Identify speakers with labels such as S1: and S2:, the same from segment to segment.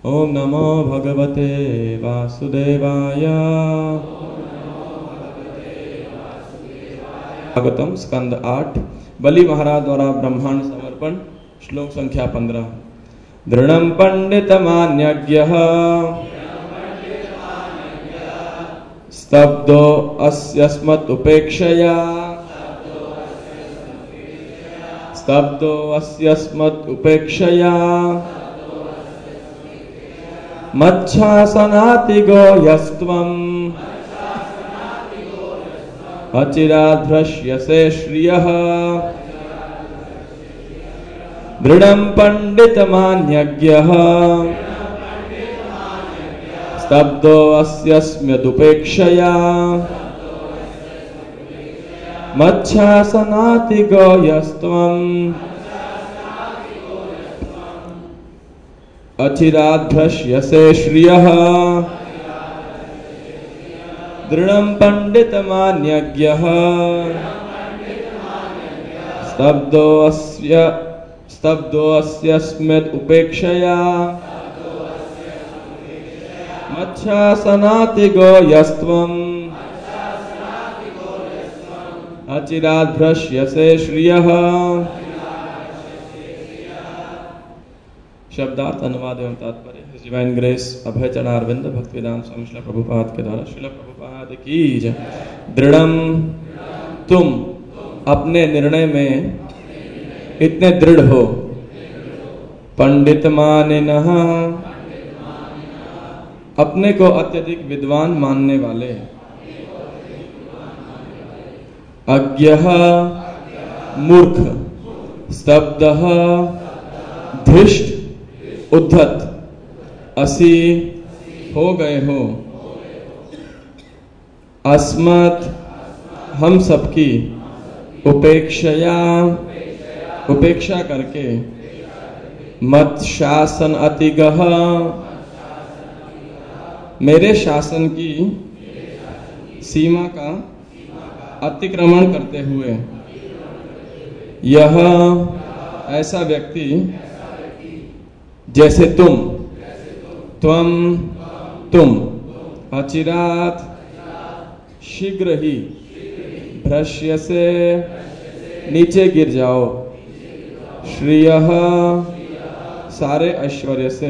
S1: ओम नमो भगवते वासुदेवाय। भागवतम स्कंद 8 बलि महाराज द्वारा ब्रह्मांड समर्पण। श्लोक संख्या 15। दृढ़ं पंडितमान्यज्ञः स्तब्धो अस्यस्मत् उपेक्षया स्तब्धो अस्यस्मत् उपेक्षया मच्छासनातिगो यस्त्वम् अचिराद्भ्रश्यसे श्रियः। दृढ़ं पंडितमान्यज्ञः स्तब्धो अस्यस्मदुपेक्षया मच्छासनातिगो यस्त्वम् अचिराद्भ्रश्यसे श्रियः। दृढ़ं पंडितमान्यज्ञः स्तब्धो अस्यस्मद् उपेक्षया मच्छासनातिगो यस्त्वम् अचिराद्भ्रश्यसे श्रियः। शब्दार्थ अनुवाद एवं तात्पर्य। His divine grace Abhay Charanaravind Bhaktivedanta Swami Srila Prabhupada के द्वारा श्रील प्रभुपाद की जय। दृढ़म, तुम अपने निर्णय में इतने दृढ़ हो। पंडित मानिनः, अपने को अत्यधिक विद्वान मानने वाले। अज्ञः, मूर्ख। स्तब्धः, धृष्ट, उद्धत। असि, हो गए हो। अस्मत्, हम सबकी। उपेक्षया, उपेक्षा करके। मत् शासन अतिगः, मेरे शासन की सीमा का अतिक्रमण करते हुए। यह, ऐसा व्यक्ति जैसे तुम। त्वम, तुम। अचिरात, शीघ्र ही। भ्रश्यसे, नीचे गिर जाओ। श्रियः, सारे ऐश्वर्य से।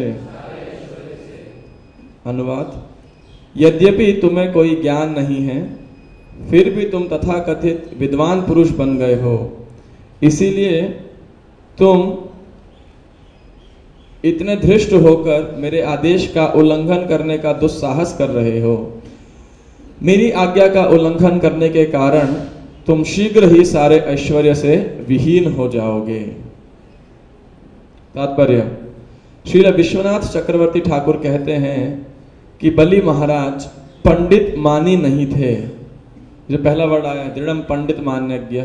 S1: अनुवाद। यद्यपि तुम्हें कोई ज्ञान नहीं है, फिर भी तुम तथाकथित विद्वान पुरुष बन गए हो। इसीलिए तुम इतने धृष्ट होकर मेरे आदेश का उल्लंघन करने का दुस्साहस कर रहे हो। मेरी आज्ञा का उल्लंघन करने के कारण तुम शीघ्र ही सारे ऐश्वर्य से विहीन हो जाओगे। तात्पर्य। श्रील विश्वनाथ चक्रवर्ती ठाकुर कहते हैं कि बलि महाराज पंडित मानी नहीं थे। जो पहला वर्ड आया दृढ़ं पंडित मान्यज्ञ,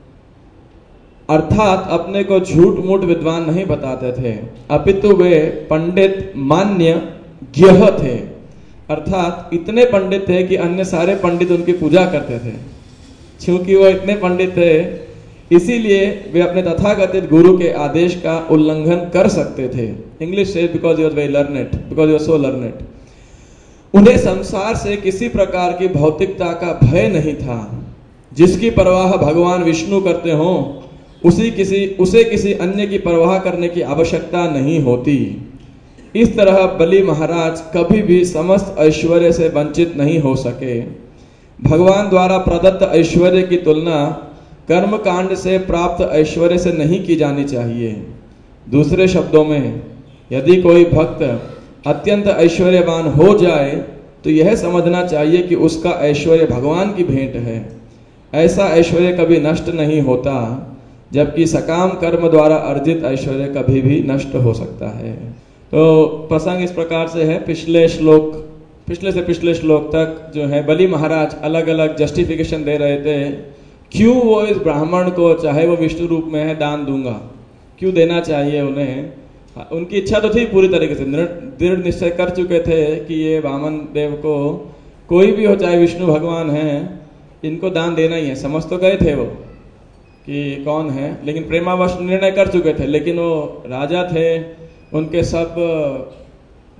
S1: अर्थात अपने को झूठ मूठ विद्वान नहीं बताते थे, अपितु वे पंडित मान्य ज्ञ थे। अर्थात इतने पंडित थे कि अन्य सारे पंडित उनकी पूजा करते थे। क्योंकि वो इतने पंडित थे, इसीलिए वे अपने तथाकथित गुरु के आदेश का उल्लंघन कर सकते थे। इंग्लिश से because he was very learned, because he was so learned. उन्हें संसार से किसी प्रकार की भौतिकता का भय नहीं था। जिसकी परवाह भगवान विष्णु करते हो, उसे किसी अन्य की परवाह करने की आवश्यकता नहीं होती। इस तरह बलि महाराज कभी भी समस्त ऐश्वर्य से वंचित नहीं हो सके। भगवान द्वारा प्रदत्त ऐश्वर्य की तुलना कर्म कांड से प्राप्त ऐश्वर्य से नहीं की जानी चाहिए। दूसरे शब्दों में, यदि कोई भक्त अत्यंत ऐश्वर्यवान हो जाए तो यह समझना चाहिए कि उसका ऐश्वर्य भगवान की भेंट है। ऐसा ऐश्वर्य कभी नष्ट नहीं होता, जबकि सकाम कर्म द्वारा अर्जित ऐश्वर्य कभी भी नष्ट हो सकता है। तो प्रसंग इस प्रकार से है। पिछले से पिछले श्लोक तक जो है बलि महाराज अलग अलग जस्टिफिकेशन दे रहे थे क्यों वो इस ब्राह्मण को, चाहे वो विष्णु रूप में है, दान दूंगा, क्यों देना चाहिए उन्हें। उनकी इच्छा तो थी, पूरी तरीके से दृढ़ निश्चय कर चुके थे कि ये वामन देव को कोई भी हो, चाहे विष्णु भगवान हैं, इनको दान देना ही है। समझ तो गए थे वो कि कौन है, लेकिन प्रेमावश निर्णय कर चुके थे। लेकिन वो राजा थे, उनके सब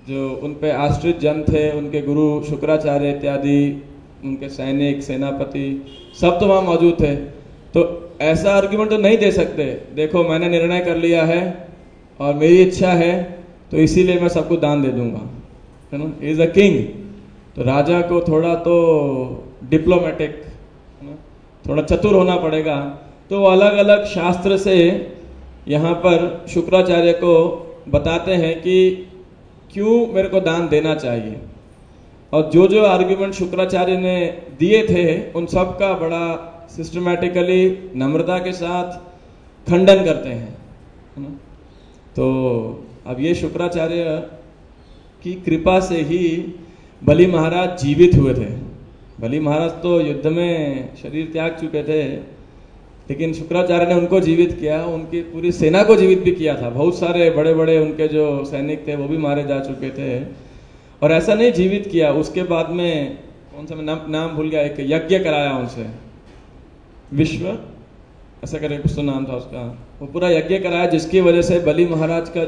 S1: जो उन पे आश्रित जन थे, उनके गुरु शुक्राचार्य इत्यादि, उनके सैनिक, सेनापति सब तो वहां मौजूद थे। तो ऐसा आर्ग्यूमेंट तो नहीं दे सकते, देखो मैंने निर्णय कर लिया है और मेरी इच्छा है तो इसीलिए मैं सबको दान दे दूंगा, है ना, इज अ किंग। तो राजा को थोड़ा तो डिप्लोमेटिक, थोड़ा चतुर होना पड़ेगा। तो अलग अलग शास्त्र से यहाँ पर शुक्राचार्य को बताते हैं कि क्यों मेरे को दान देना चाहिए, और जो जो आर्ग्यूमेंट शुक्राचार्य ने दिए थे उन सब का बड़ा सिस्टमैटिकली नम्रता के साथ खंडन करते हैं, है ना। तो अब ये शुक्राचार्य की कृपा से ही बलि महाराज जीवित हुए थे। बलि महाराज तो युद्ध में शरीर त्याग चुके थे, लेकिन शुक्राचार्य ने उनको जीवित किया, उनकी पूरी सेना को जीवित भी किया था। बहुत सारे बड़े बड़े उनके जो सैनिक थे वो भी मारे जा चुके थे। और ऐसा नहीं जीवित किया, उसके बाद में कौन सा मैं नाम भूल गया, एक यज्ञ कराया उनसे, विश्व ऐसा करके कुछ तो नाम था उसका, वो पूरा यज्ञ कराया जिसकी वजह से बलि महाराज का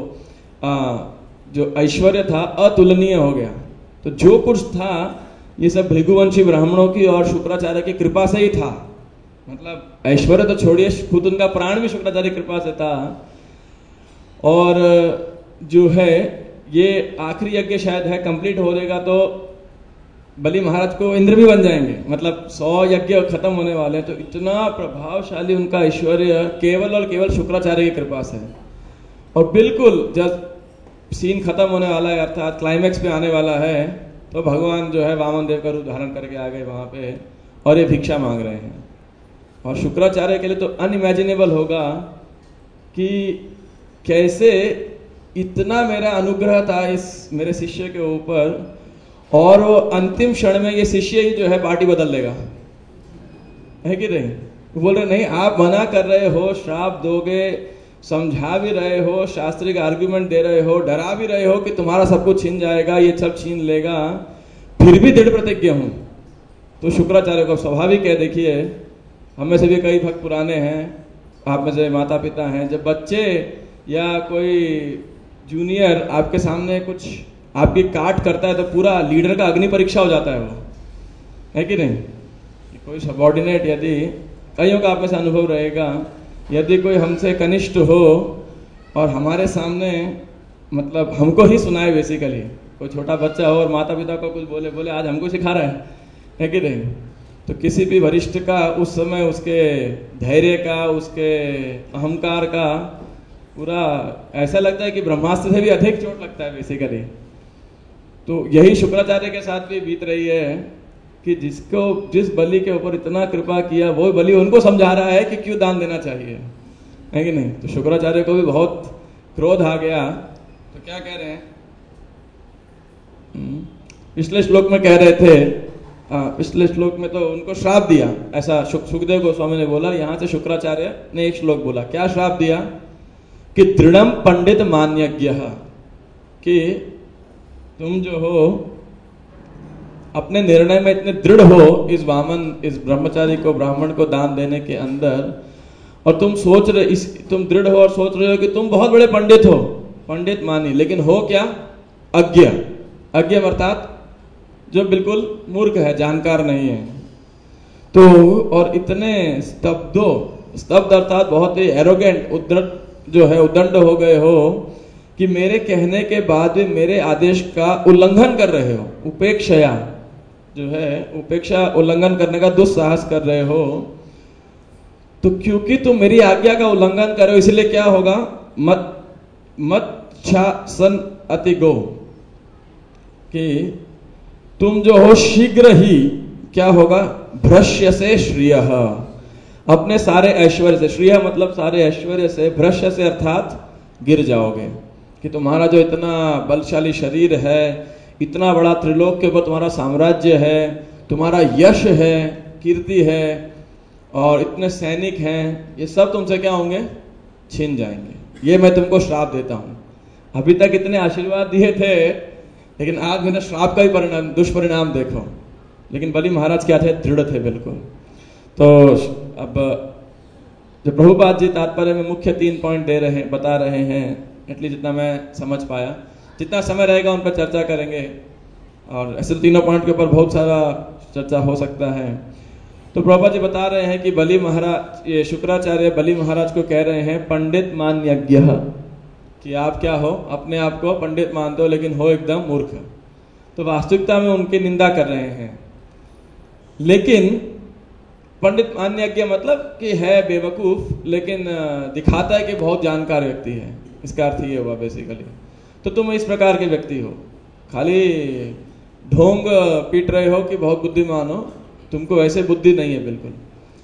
S1: जो ऐश्वर्य था अतुलनीय हो गया। तो जो कुछ था ये सब भृगुवंशी ब्राह्मणों की और शुक्राचार्य की कृपा से ही था। मतलब ऐश्वर्य तो छोड़िए, खुद उनका प्राण भी शुक्राचार्य की कृपा से था। और जो है ये आखिरी यज्ञ शायद है, कंप्लीट हो जाएगा तो बलि महाराज को इंद्र भी बन जाएंगे। मतलब 100 यज्ञ खत्म होने वाले हैं। तो इतना प्रभावशाली उनका ऐश्वर्य केवल और केवल शुक्राचार्य की कृपा से। और बिल्कुल जब सीन खत्म होने वाला है, अर्थात क्लाइमैक्स पे आने वाला है, तो भगवान जो है वामन देव का रूप धारण करके आ गए वहां पे, और ये भिक्षा मांग रहे हैं। और शुक्राचार्य के लिए तो अनइमेजिनेबल होगा कि कैसे इतना मेरा अनुग्रह था इस मेरे शिष्य के ऊपर, और वो अंतिम क्षण में ये शिष्य ही जो है पार्टी बदल देगा, है कि नहीं। बोल रहे नहीं, आप मना कर रहे हो, श्राप दोगे, समझा भी रहे हो, शास्त्रिक आर्ग्यूमेंट दे रहे हो, डरा भी रहे हो कि तुम्हारा सब कुछ छीन जाएगा, ये सब छीन लेगा, फिर भी दृढ़ प्रतिज्ञ हूं। तो शुक्राचार्य को स्वाभाविक है, देखिए हम में से भी कई भक्त पुराने हैं, आप में से माता पिता हैं, जब बच्चे या कोई जूनियर आपके सामने कुछ आपकी काट करता है तो पूरा लीडर का अग्नि परीक्षा हो जाता है वो, है कि नहीं। कोई सबॉर्डिनेट, यदि कईयों का आप में से अनुभव रहेगा, यदि कोई हमसे कनिष्ठ हो और हमारे सामने मतलब हमको ही सुनाए, बेसिकली कोई छोटा बच्चा हो और माता पिता को कुछ बोले आज हमको सिखा रहा है कि नहीं, तो किसी भी वरिष्ठ का उस समय उसके धैर्य का, उसके अहंकार का पूरा ऐसा लगता है कि ब्रह्मास्त्र से भी अधिक चोट लगता है बेसिकली। तो यही शुक्राचार्य के साथ भी बीत रही है कि जिस बलि के ऊपर इतना कृपा किया, वो बलि उनको समझा रहा है कि क्यों दान देना चाहिए, है कि नहीं। तो शुक्राचार्य को भी बहुत क्रोध आ गया। तो क्या कह रहे हैं, पिछले श्लोक में कह रहे थे, पिछले श्लोक में तो उनको श्राप दिया, ऐसा सुखदेव गोस्वामी ने बोला। यहां से शुक्राचार्य ने एक श्लोक बोला, क्या श्राप दिया कि दृढ़म पंडित मान्यज्ञ, कि तुम जो हो अपने निर्णय में इतने दृढ़ हो, इस ब्रह्मचारी को, ब्राह्मण को दान देने के अंदर, और तुम सोच रहे, तुम दृढ़ हो और सोच रहे हो कि तुम बहुत बड़े पंडित हो, पंडित मानी, लेकिन हो क्या, अज्ञ। अज्ञ अर्थात जो बिल्कुल मूर्ख है, जानकार नहीं है। तो और इतने स्तब्ध अर्थात बहुत ही एरोगेंट, उद्दंड हो गए हो कि मेरे कहने के बाद भी मेरे आदेश का उल्लंघन कर रहे हो। उपेक्षया जो है, उपेक्षा उल्लंघन करने का दुस्साहस कर रहे हो। तो क्योंकि तुम मेरी आज्ञा का उल्लंघन कर रहे हो, इसलिए क्या होगा, मत शासन अतिगो, कि तुम जो हो शीघ्र ही क्या होगा, भ्रश्य से श्रिय, अपने सारे ऐश्वर्य से, श्रिय मतलब सारे ऐश्वर्य से, भ्रश्य से अर्थात गिर जाओगे। कि तुम्हारा जो इतना बलशाली शरीर है, इतना बड़ा त्रिलोक के ऊपर तुम्हारा साम्राज्य है, तुम्हारा यश है, कीर्ति है, और इतने सैनिक हैं, ये सब तुमसे क्या होंगे, छीन जाएंगे। ये मैं तुमको श्राप देता हूं। अभी तक इतने आशीर्वाद दिए थे, लेकिन आज मैंने श्राप का ही परिणाम, दुष्परिणाम देखो। लेकिन बलि महाराज क्या थे, दृढ़ थे बिल्कुल। तो अब जो प्रभुपाद जी तात्पर्य में मुख्य 3 पॉइंट बता रहे हैं, एटलीस्ट जितना मैं समझ पाया। जितना समय रहेगा उन पर चर्चा करेंगे, और ऐसे तीनों पॉइंट के ऊपर बहुत सारा चर्चा हो सकता है। तो प्रभुपाद जी बता रहे हैं कि बलि महाराज, ये शुक्राचार्य बलि महाराज को कह रहे हैं पंडित मान यज्ञ, कि आप क्या हो, अपने आप को पंडित मानते हो लेकिन हो एकदम मूर्ख। तो वास्तविकता में उनकी निंदा कर रहे हैं। लेकिन पंडित मान यज्ञ मतलब कि है बेवकूफ, लेकिन दिखाता है कि बहुत जानकार व्यक्ति है, इसका अर्थ ये हुआ बेसिकली। तो तुम इस प्रकार के व्यक्ति हो, खाली ढोंग पीट रहे हो कि बहुत बुद्धिमान हो, तुमको ऐसे बुद्धि नहीं है बिल्कुल।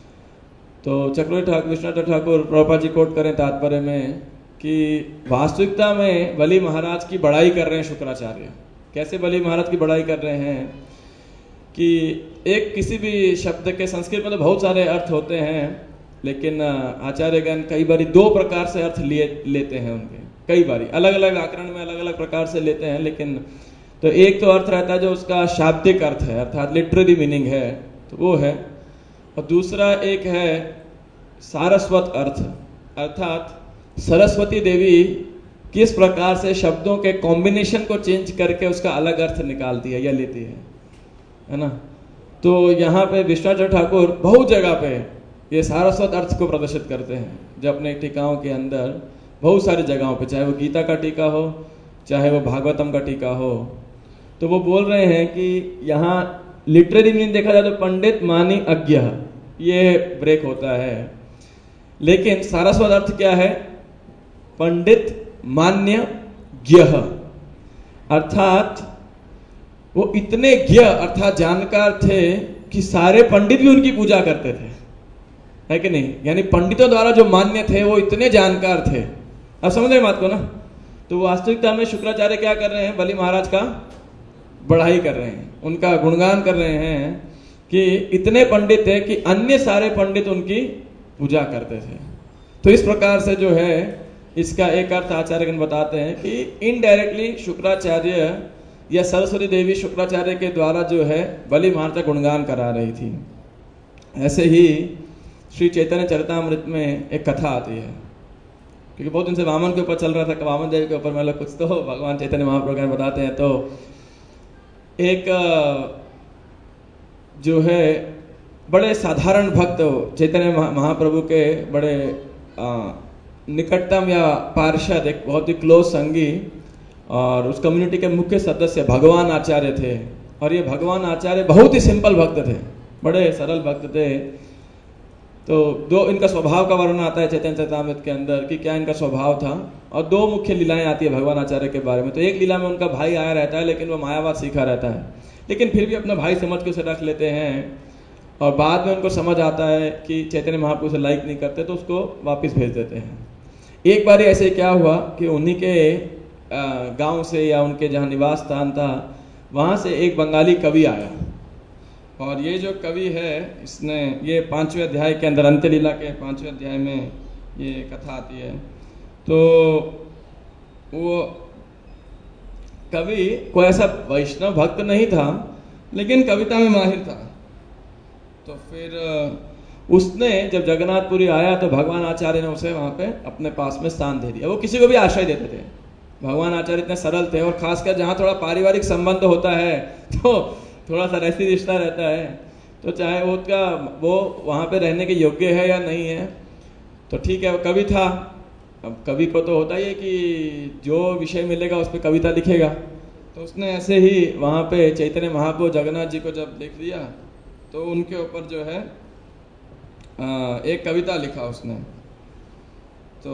S1: तो चक्रवर्ती ठाकुर विश्वनाथ ठाकुर प्रभुपाद जी कोट करें तात्पर्य में कि वास्तविकता में बलि महाराज की बड़ाई कर रहे हैं शुक्राचार्य। कैसे बलि महाराज की बड़ाई कर रहे हैं कि एक किसी भी शब्द के संस्कृत में तो बहुत सारे अर्थ होते हैं, लेकिन आचार्यगण कई बार दो प्रकार से अर्थ लेते हैं उनके, कई बार अलग अलग व्याकरण में अलग अलग प्रकार से लेते हैं। लेकिन तो एक तो अर्थ रहता है जो उसका शाब्दिक अर्थ है, अर्थात लिटरेरी मीनिंग है, तो वो है। और दूसरा एक है सारस्वत अर्थ, अर्थात सरस्वती देवी किस प्रकार से शब्दों के कॉम्बिनेशन को चेंज करके उसका अलग अर्थ निकालती है या लेती है ना। तो यहाँ पे विश्वनाथ ठाकुर बहुत जगह पे ये सारस्वत अर्थ को प्रदर्शित करते हैं, जो अपने टीकाओं के अंदर बहुत सारी जगहों पे, चाहे वो गीता का टीका हो, चाहे वो भागवतम का टीका हो। तो वो बोल रहे हैं कि यहाँ लिटरेरी मीनिंग देखा जाए तो पंडित मानी अज्ञ, ये ब्रेक होता है। लेकिन सारस्वत अर्थ क्या है? पंडित मान्य ज्ञ, अर्थात वो इतने ज्ञ अर्थात जानकार थे कि सारे पंडित भी उनकी पूजा करते थे, है कि नहीं? यानी पंडितों द्वारा जो मान्य थे वो इतने जानकार थे। अब समझ रहे बात को ना? तो वास्तविकता में शुक्राचार्य क्या कर रहे हैं? बलि महाराज का बढ़ाई कर रहे हैं, उनका गुणगान कर रहे हैं कि इतने पंडित थे कि अन्य सारे पंडित उनकी पूजा करते थे। तो इस प्रकार से जो है इसका एक अर्थ आचार्यगण बताते हैं कि इनडायरेक्टली शुक्राचार्य या सरस्वती देवी शुक्राचार्य के द्वारा जो है बलि महाराज का गुणगान करा रही थी। ऐसे ही श्री चैतन्य चरितामृत में एक कथा आती है, क्योंकि बहुत दिन से वामन के ऊपर चल रहा था, वामन देव के ऊपर मतलब कुछ तो भगवान चैतन्य महाप्रभु बताते हैं। तो एक जो है बड़े साधारण भक्त चैतन्य महाप्रभु के बड़े निकटतम या पार्षद, एक बहुत ही क्लोज संगी और उस कम्युनिटी के मुख्य सदस्य भगवान आचार्य थे। और ये भगवान आचार्य बहुत ही सिंपल भक्त थे, बड़े सरल भक्त थे। तो दो इनका स्वभाव का वर्णन आता है चैतन्य चरितामृत के अंदर कि क्या इनका स्वभाव था। और दो मुख्य लीलाएं आती है भगवान आचार्य के बारे में। तो एक लीला में उनका भाई आया रहता है, लेकिन वो मायावाद सीखा रहता है, लेकिन फिर भी अपना भाई समझ के उसे रख लेते हैं। और बाद में उनको समझ आता है कि चैतन्य महाप्रभु उसे लाइक नहीं करते, तो उसको वापस भेज देते हैं। एक बार ऐसे क्या हुआ कि उन्हीं के गांव से या उनके जहाँ निवास स्थान था वहाँ से एक बंगाली कवि आया। और ये जो कवि है इसने ये 5वें अध्याय के अंदर, अंत्य लीला के 5वें अध्याय में ये कथा आती है। तो वो कवि कोई ऐसा वैष्णव भक्त नहीं था, लेकिन कविता में माहिर था। तो फिर उसने जब जगन्नाथपुरी आया तो भगवान आचार्य ने उसे वहाँ पे अपने पास में स्थान दे दिया। वो किसी को भी आश्रय देते थे। भगवान आचार्य इतने सरल थे, और खासकर जहाँ थोड़ा पारिवारिक संबंध होता है तो थोड़ा सा ऐसी रिश्ता रहता है, तो चाहे वो वहाँ पे रहने के योग्य है या नहीं है, तो ठीक है। वो कवि था, अब कवि को तो होता ही है कि जो विषय मिलेगा उस पर कविता लिखेगा। तो उसने ऐसे ही वहाँ पे चैतन्य महाप्रभु जगन्नाथ जी को जब देख लिया तो उनके ऊपर जो है एक कविता लिखा उसने। तो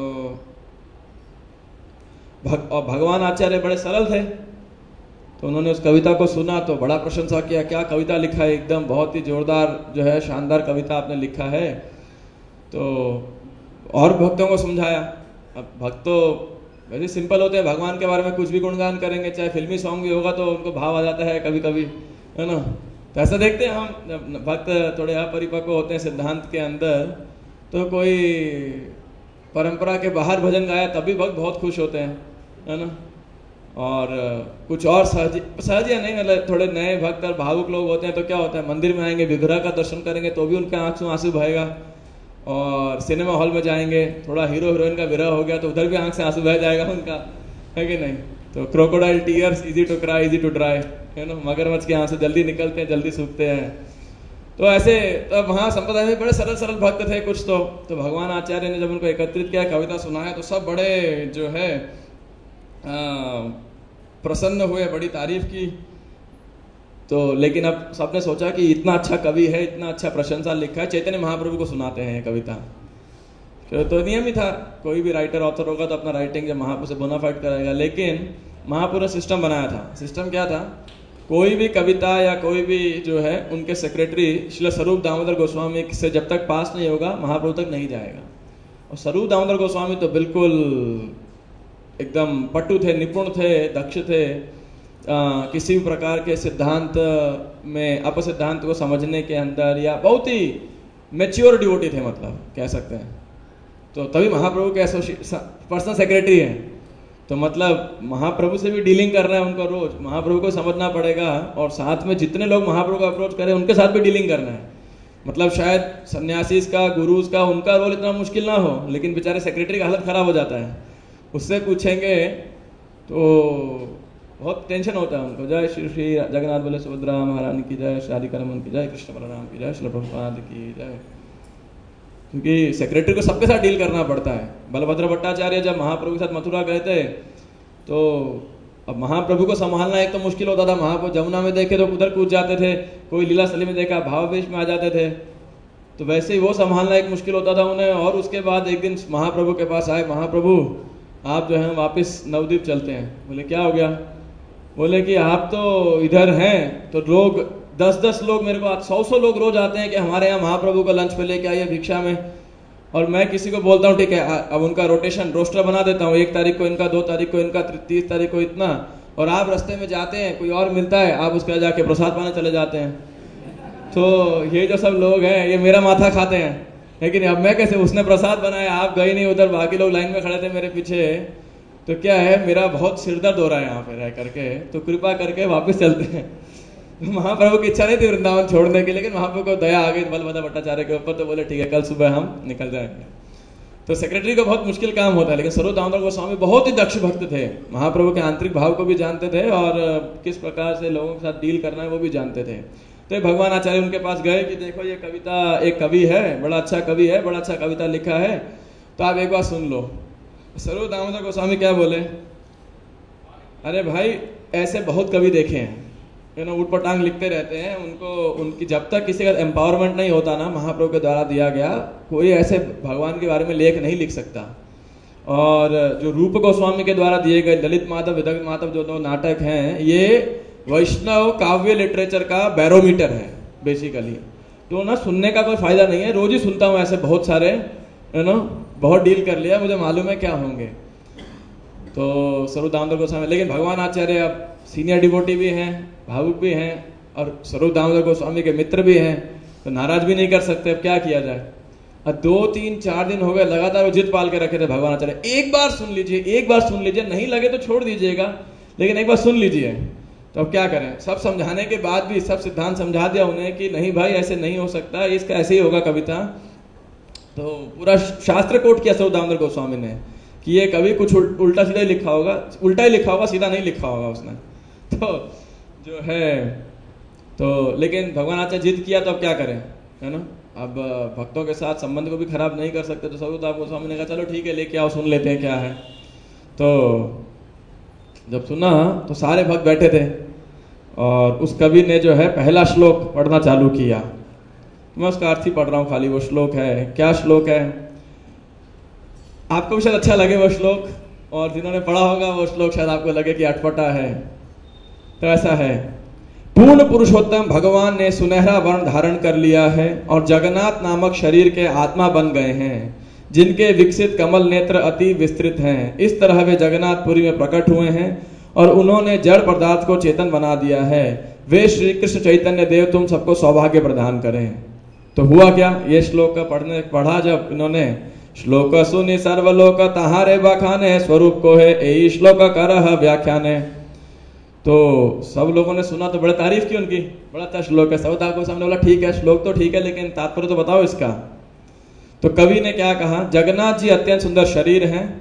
S1: भगवान आचार्य बड़े सरल थे, तो उन्होंने उस कविता को सुना तो बड़ा प्रशंसा किया, क्या कविता लिखा है, एकदम बहुत ही जोरदार जो है शानदार कविता आपने लिखा है। तो और भक्तों को समझाया। अब भक्त तो वैसे सिंपल होते हैं, भगवान के बारे में कुछ भी गुणगान करेंगे, चाहे फिल्मी सॉन्ग भी होगा तो उनको भाव आ जाता है कभी कभी, है ना। तो ऐसा देखते हैं हम, जब भक्त थोड़े अपरिपक्व होते हैं सिद्धांत के अंदर, तो कोई परंपरा के बाहर भजन गाया तभी भक्त बहुत खुश होते हैं, है ना। और कुछ और सहज या नहीं, मतलब थोड़े नए भक्त और भावुक लोग होते हैं तो क्या होता है, मंदिर में आएंगे, विग्रह का दर्शन करेंगे तो भी उनके आंख से आंसू बहेगा। और सिनेमा हॉल में जाएंगे, थोड़ा हीरो हीरोइन का विरह हो गया तो उधर भी आंख से आंसू बह जाएगा उनका, है कि नहीं। तो crocodile tears easy to cry easy to dry, है ना, मगरमच्छ के यहाँ से जल्दी निकलते हैं जल्दी सूखते हैं। तो ऐसे तब वहाँ संप्रदाय में बड़े सरल सरल भक्त थे कुछ। तो भगवान आचार्य ने जब उनको एकत्रित किया, कविता सुनाया, तो सब बड़े जो है प्रसन्न हुए, बड़ी तारीफ की। तो लेकिन अब सबने सोचा कि इतना अच्छा कवि है, इतना अच्छा प्रशंसा लिखा है, चैतन्य महाप्रभु को सुनाते हैं ये कविता। तो नियम ही था, कोई भी राइटर ऑथर होगा तो अपना राइटिंग जब महाप्रभु से बोनाफाइड कराएगा। लेकिन महाप्रभु ने सिस्टम बनाया था। सिस्टम क्या था, कोई भी कविता या कोई भी जो है उनके सेक्रेटरी श्री स्वरूप दामोदर गोस्वामी से जब तक पास नहीं होगा महाप्रभु तक नहीं जाएगा। और स्वरूप दामोदर गोस्वामी तो बिल्कुल एकदम पटु थे, निपुण थे, दक्ष थे, किसी भी प्रकार के सिद्धांत में अपसिद्धांत को समझने के अंदर, या बहुत ही मैच्योर डिवोटी थे, मतलब कह सकते हैं। तो तभी महाप्रभु के पर्सनल सेक्रेटरी हैं। तो मतलब महाप्रभु से भी डीलिंग करना है उनको रोज, महाप्रभु को समझना पड़ेगा, और साथ में जितने लोग महाप्रभु को अप्रोच करें उनके साथ भी डीलिंग करना है। मतलब शायद सन्यासीज का, गुरुज का, उनका रोल इतना मुश्किल ना हो, लेकिन बेचारे सेक्रेटरी का हालत खराब हो जाता है। उससे पूछेंगे तो बहुत टेंशन होता है उनको। जय श्री श्री जगन्नाथ बोले सुभद्रा महारानी की जय, श्री राधिका रमन की जय, कृष्ण बलराम की जय, श्री प्रभुपाद की जय। क्योंकि सेक्रेटरी को सबके साथ डील करना पड़ता है। बलभद्र भट्टाचार्य जब महाप्रभु के साथ मथुरा गए थे, तो अब महाप्रभु को संभालना एक तो मुश्किल होता था। महाप्रभु जमुना में देखे तो उधर कूद जाते थे, कोई लीला स्थली में देखा भावावेश में आ जाते थे, तो वैसे ही वो संभालना एक मुश्किल होता था उन्हें। और उसके बाद एक दिन महाप्रभु के पास आए, महाप्रभु आप जो है वापस नवद्वीप चलते हैं। बोले क्या हो गया? बोले कि आप तो इधर हैं तो लोग 10-10 लोग मेरे को 100 लोग रोज आते हैं कि हमारे यहाँ महाप्रभु को लंच पे लेके आइए भिक्षा में, और मैं किसी को बोलता हूँ ठीक है, अब उनका रोटेशन रोस्टर बना देता हूँ, 1 तारीख को इनका, 2 तारीख को इनका, 30 तारीख को इतना, और आप रास्ते में जाते हैं कोई और मिलता है, आप उसके जाके प्रसाद पाने चले जाते हैं। तो ये जो सब लोग हैं ये मेरा माथा खाते हैं, लेकिन अब मैं कैसे, उसने प्रसाद बनाया, आप गए नहीं उधर, बाकी लोग लाइन में खड़े थे मेरे पीछे, तो क्या है, मेरा बहुत सिरदर्द हो रहा है यहाँ पे रह करके, तो कृपा करके वापस चलते हैं। महाप्रभु की इच्छा नहीं थी वृंदावन छोड़ने की, लेकिन महाप्रभु को दया आ गई बलभद्र भट्टाचार्य के ऊपर, तो बोले ठीक है कल सुबह हम निकल जाएंगे। तो सेक्रेटरी को बहुत मुश्किल काम होता है, लेकिन स्वरूप दामोदर गोस्वामी बहुत ही दक्ष भक्त थे, महाप्रभु के आंतरिक भाव को भी जानते थे और किस प्रकार से लोगों के साथ डील करना है वो भी जानते थे। तो भगवान आचार्य उनके पास गए कि देखो ये कविता, एक कवि है, बड़ा अच्छा कवि है, बड़ा अच्छा कविता लिखा है, तो आप एक बार सुन लो। स्वरूप दामोदर गोस्वामी क्या बोले, अरे भाई ऐसे बहुत कवि देखे हैं, उटपटांग लिखते रहते हैं, उनकी जब तक किसी का एम्पावरमेंट नहीं होता ना महाप्रभु के द्वारा दिया गया, कोई ऐसे भगवान के बारे में लेख नहीं लिख सकता। और जो रूप गोस्वामी के द्वारा दिए गए ललित माधव, विदग्ध माधव जो 2 नाटक हैं, ये वैष्णव काव्य लिटरेचर का बैरोमीटर है बेसिकली। तो ना सुनने का कोई फायदा नहीं है, रोज ही सुनता हूँ ऐसे बहुत सारे, बहुत डील कर लिया, मुझे मालूम है क्या होंगे। तो स्वरूप दामोदर गोस्वामी, लेकिन भगवान आचार्य अब सीनियर डिवोटी भी हैं, भावुक भी हैं, और स्वरूप दामोदर गोस्वामी के मित्र भी हैं, तो नाराज भी नहीं कर सकते। अब क्या किया जाए? अब 2-3-4 दिन हो गए लगातार वो जिद पाल के रखे थे भगवान आचार्य, एक बार सुन लीजिए, एक बार सुन लीजिए, नहीं लगे तो छोड़ दीजिएगा, लेकिन एक बार सुन लीजिए। तो अब क्या करें? सब समझाने के बाद भी, सब सिद्धांत समझा दिया उन्हें कि नहीं भाई ऐसे नहीं हो सकता, इसका ऐसे ही होगा कविता। तो पूरा शास्त्र कोट किया स्वरूप दामोदर गोस्वामी ने कि ये कभी कुछ उल्टा सीधा ही लिखा होगा, उल्टा ही लिखा होगा, सीधा नहीं लिखा होगा उसने। तो जो है तो लेकिन भगवान आचार्य जिद किया, तो अब क्या करें, है ना। अब भक्तों के साथ संबंध को भी खराब नहीं कर सकते, तो स्वरूप दामोदर गोस्वामी ने कहा चलो ठीक है लेके आओ, सुन लेते हैं क्या है। तो जब सुना तो सारे भक्त बैठे थे, और उस कवि ने जो है पहला श्लोक पढ़ना चालू किया। मैं उसका अर्थ ही पढ़ रहा हूँ खाली, वो श्लोक है, क्या श्लोक है, आपको भी शायद अच्छा लगे वो श्लोक, और जिन्होंने पढ़ा होगा वो श्लोक शायद आपको लगे कि अटपटा है। तो ऐसा है, पूर्ण पुरुषोत्तम भगवान ने सुनहरा वर्ण धारण कर लिया है और जगन्नाथ नामक शरीर के आत्मा बन गए हैं, जिनके विकसित कमल नेत्र अति विस्तृत हैं। इस तरह वे जगन्नाथपुरी में प्रकट हुए हैं और उन्होंने जड़ पदार्थ को चेतन बना दिया है। वे श्री कृष्ण चैतन्य देव तुम सबको सौभाग्य प्रदान करें। तो हुआ क्या, ये श्लोक पढ़ा जब इन्होंने, श्लोक सुनि सर्वलोक तहारे बखाने, स्वरूप को है यही श्लोक करह व्याख्याने। तो सब लोगों ने सुना तो बड़े तारीफ की उनकी, बड़ा अच्छा श्लोक है। सवता को सामने बोला ठीक है, श्लोक तो ठीक है, लेकिन तात्पर्य तो बताओ इसका। तो कवि ने क्या कहा, जगन्नाथ जी अत्यंत सुंदर शरीर हैं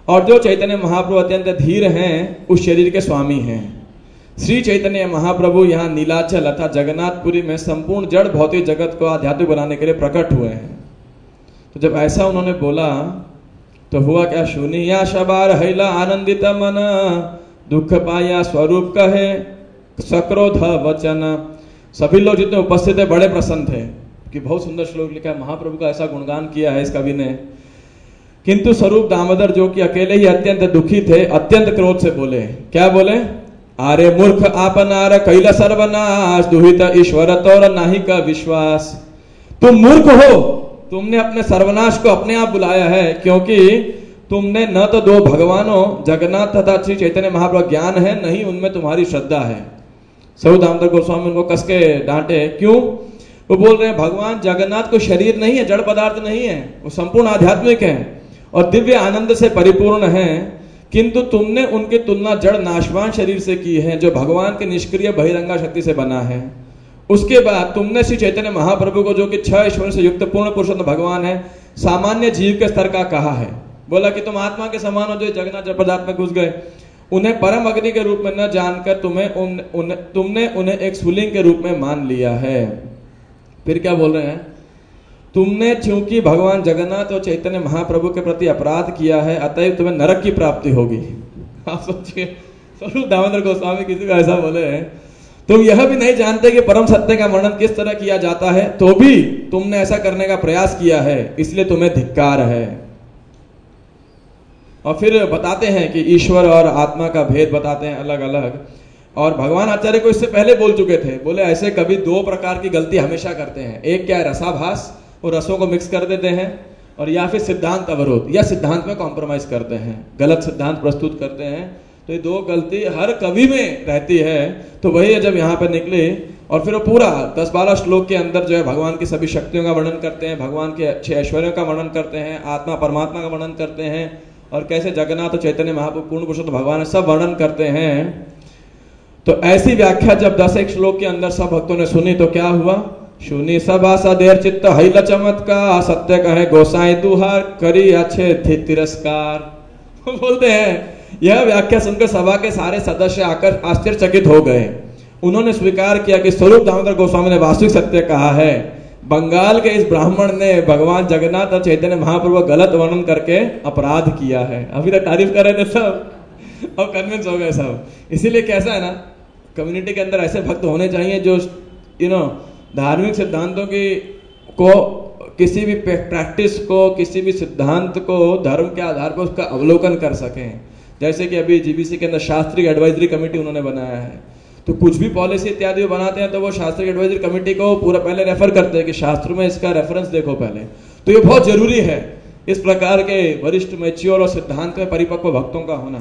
S1: और जो चैतन्य महाप्रभु अत्यंत धीर हैं उस शरीर के स्वामी हैं। श्री चैतन्य महाप्रभु यहाँ नीलाचल अर्थात जगन्नाथपुरी में संपूर्ण जड़ भौतिक जगत को आध्यात्मिक बनाने के लिए प्रकट हुए हैं। तो जब ऐसा उन्होंने बोला तो हुआ क्या, सुनिया शबार हैला आनंदित मन, दुख पाया स्वरूप कहे सक्रोध वचन। सभी लोग जितने उपस्थित थे बड़े प्रसन्न थे कि बहुत सुंदर श्लोक लिखा है, महाप्रभु का ऐसा गुणगान किया है इस कवि ने। किंतु स्वरूप दामोदर जो कि अकेले ही अत्यंत दुखी थे, अत्यंत क्रोध से बोले। क्या बोले? आरे मूर्ख आपनार कैला सर्वनाश, दुहित ईश्वर तोर नाही का विश्वास। तुम मूर्ख हो, तुमने अपने सर्वनाश को अपने आप बुलाया है, क्योंकि तुमने न तो दो भगवानों जगन्नाथ तथा श्री चैतन्य महाप्रभु ज्ञान है, नहीं उनमें तुम्हारी श्रद्धा है। स्वरूप दामोदर गोस्वामी उनको कस के डांटे। क्यों? वो बोल रहे हैं भगवान जगन्नाथ को शरीर नहीं है, जड़ पदार्थ नहीं है, वो संपूर्ण आध्यात्मिक है और दिव्य आनंद से परिपूर्ण है, किंतु तुमने उनकी तुलना जड़ नाशवान शरीर से की है जो भगवान के निष्क्रिय बहिरंगा शक्ति से बना है। उसके बाद तुमने श्री चैतन्य महाप्रभु को जो कि 6 ईश्वर से युक्त पूर्ण पुरुषोत्तम भगवान है, सामान्य जीव के स्तर का कहा है। बोला कि तुम आत्मा के समान हो जो जगन्नाथ जड़ पदार्थ में घुस गए। उन्हें परम अग्नि के रूप में न जानकर तुमने उन्हें एक स्फुलिंग के रूप में मान लिया है। फिर क्या बोल रहे हैं? तुमने चूंकि भगवान जगन्नाथ और चैतन्य महाप्रभु के प्रति अपराध किया है, अतएव तुम्हें नरक की प्राप्ति होगी। आप सोचिए, स्वरूप दामोदर गोस्वामी किसी को ऐसा बोले हैं, तुम यह भी नहीं जानते कि परम सत्य का वर्णन किस तरह किया जाता है, तो भी तुमने ऐसा करने का प्रयास किया है, इसलिए तुम्हें धिक्कार है। और फिर बताते हैं कि ईश्वर और आत्मा का भेद बताते हैं अलग अलग। और भगवान आचार्य को इससे पहले बोल चुके थे, बोले ऐसे कभी 2 प्रकार की गलती हमेशा करते हैं। एक क्या है? रसाभास, वो रसों को मिक्स कर देते हैं, और या फिर सिद्धांत अवरोध या सिद्धांत में कॉम्प्रोमाइज करते हैं, गलत सिद्धांत प्रस्तुत करते हैं। तो ये 2 गलती हर कवि में रहती है। तो वही जब यहाँ पे निकले और फिर वो पूरा 10-12 श्लोक के अंदर जो है भगवान की सभी शक्तियों का वर्णन करते हैं, भगवान के अच्छे ऐश्वर्यों का वर्णन करते हैं, आत्मा परमात्मा का वर्णन करते हैं, और कैसे जगन्नाथ और चैतन्य महाप्रभु पूर्ण पुरुषोत्तम भगवान है, सब वर्णन करते हैं। तो ऐसी व्याख्या जब 10 श्लोक के अंदर सब भक्तों ने सुनी तो क्या हुआ? सुनी सभा सदेर चित्त हैल चमत्कार, सत्य कहे गोसाई दुहार, करी अच्छे तिरस्कार। बोलते हैं यह व्याख्या सुनकर सभा के सारे सदस्य आकर आश्चर्यचकित हो गए। उन्होंने स्वीकार किया कि स्वरूप दामोदर गोस्वामी ने वास्तविक सत्य कहा है। बंगाल के इस ब्राह्मण ने भगवान जगन्नाथ और चैतन्य महाप्रभु गलत वर्णन करके अपराध किया है। अभी तक तारीफ कर रहे थे सब, अब कन्विंस हो गए सब। इसीलिए कैसा है ना, कम्युनिटी के अंदर ऐसे भक्त होने चाहिए जो धार्मिक सिद्धांतों की को, किसी भी प्रैक्टिस को, किसी भी सिद्धांत को धर्म के आधार पर उसका अवलोकन कर सकें। जैसे कि अभी जीबीसी के अंदर शास्त्रीय एडवाइजरी कमेटी उन्होंने बनाया है, तो कुछ भी पॉलिसी इत्यादि बनाते हैं तो वो शास्त्रीय एडवाइजरी कमेटी को पूरा पहले रेफर करते हैं कि शास्त्र में इसका रेफरेंस देखो पहले। तो ये बहुत जरूरी है इस प्रकार के वरिष्ठ मैच्योर और सिद्धांत में परिपक्व भक्तों का होना।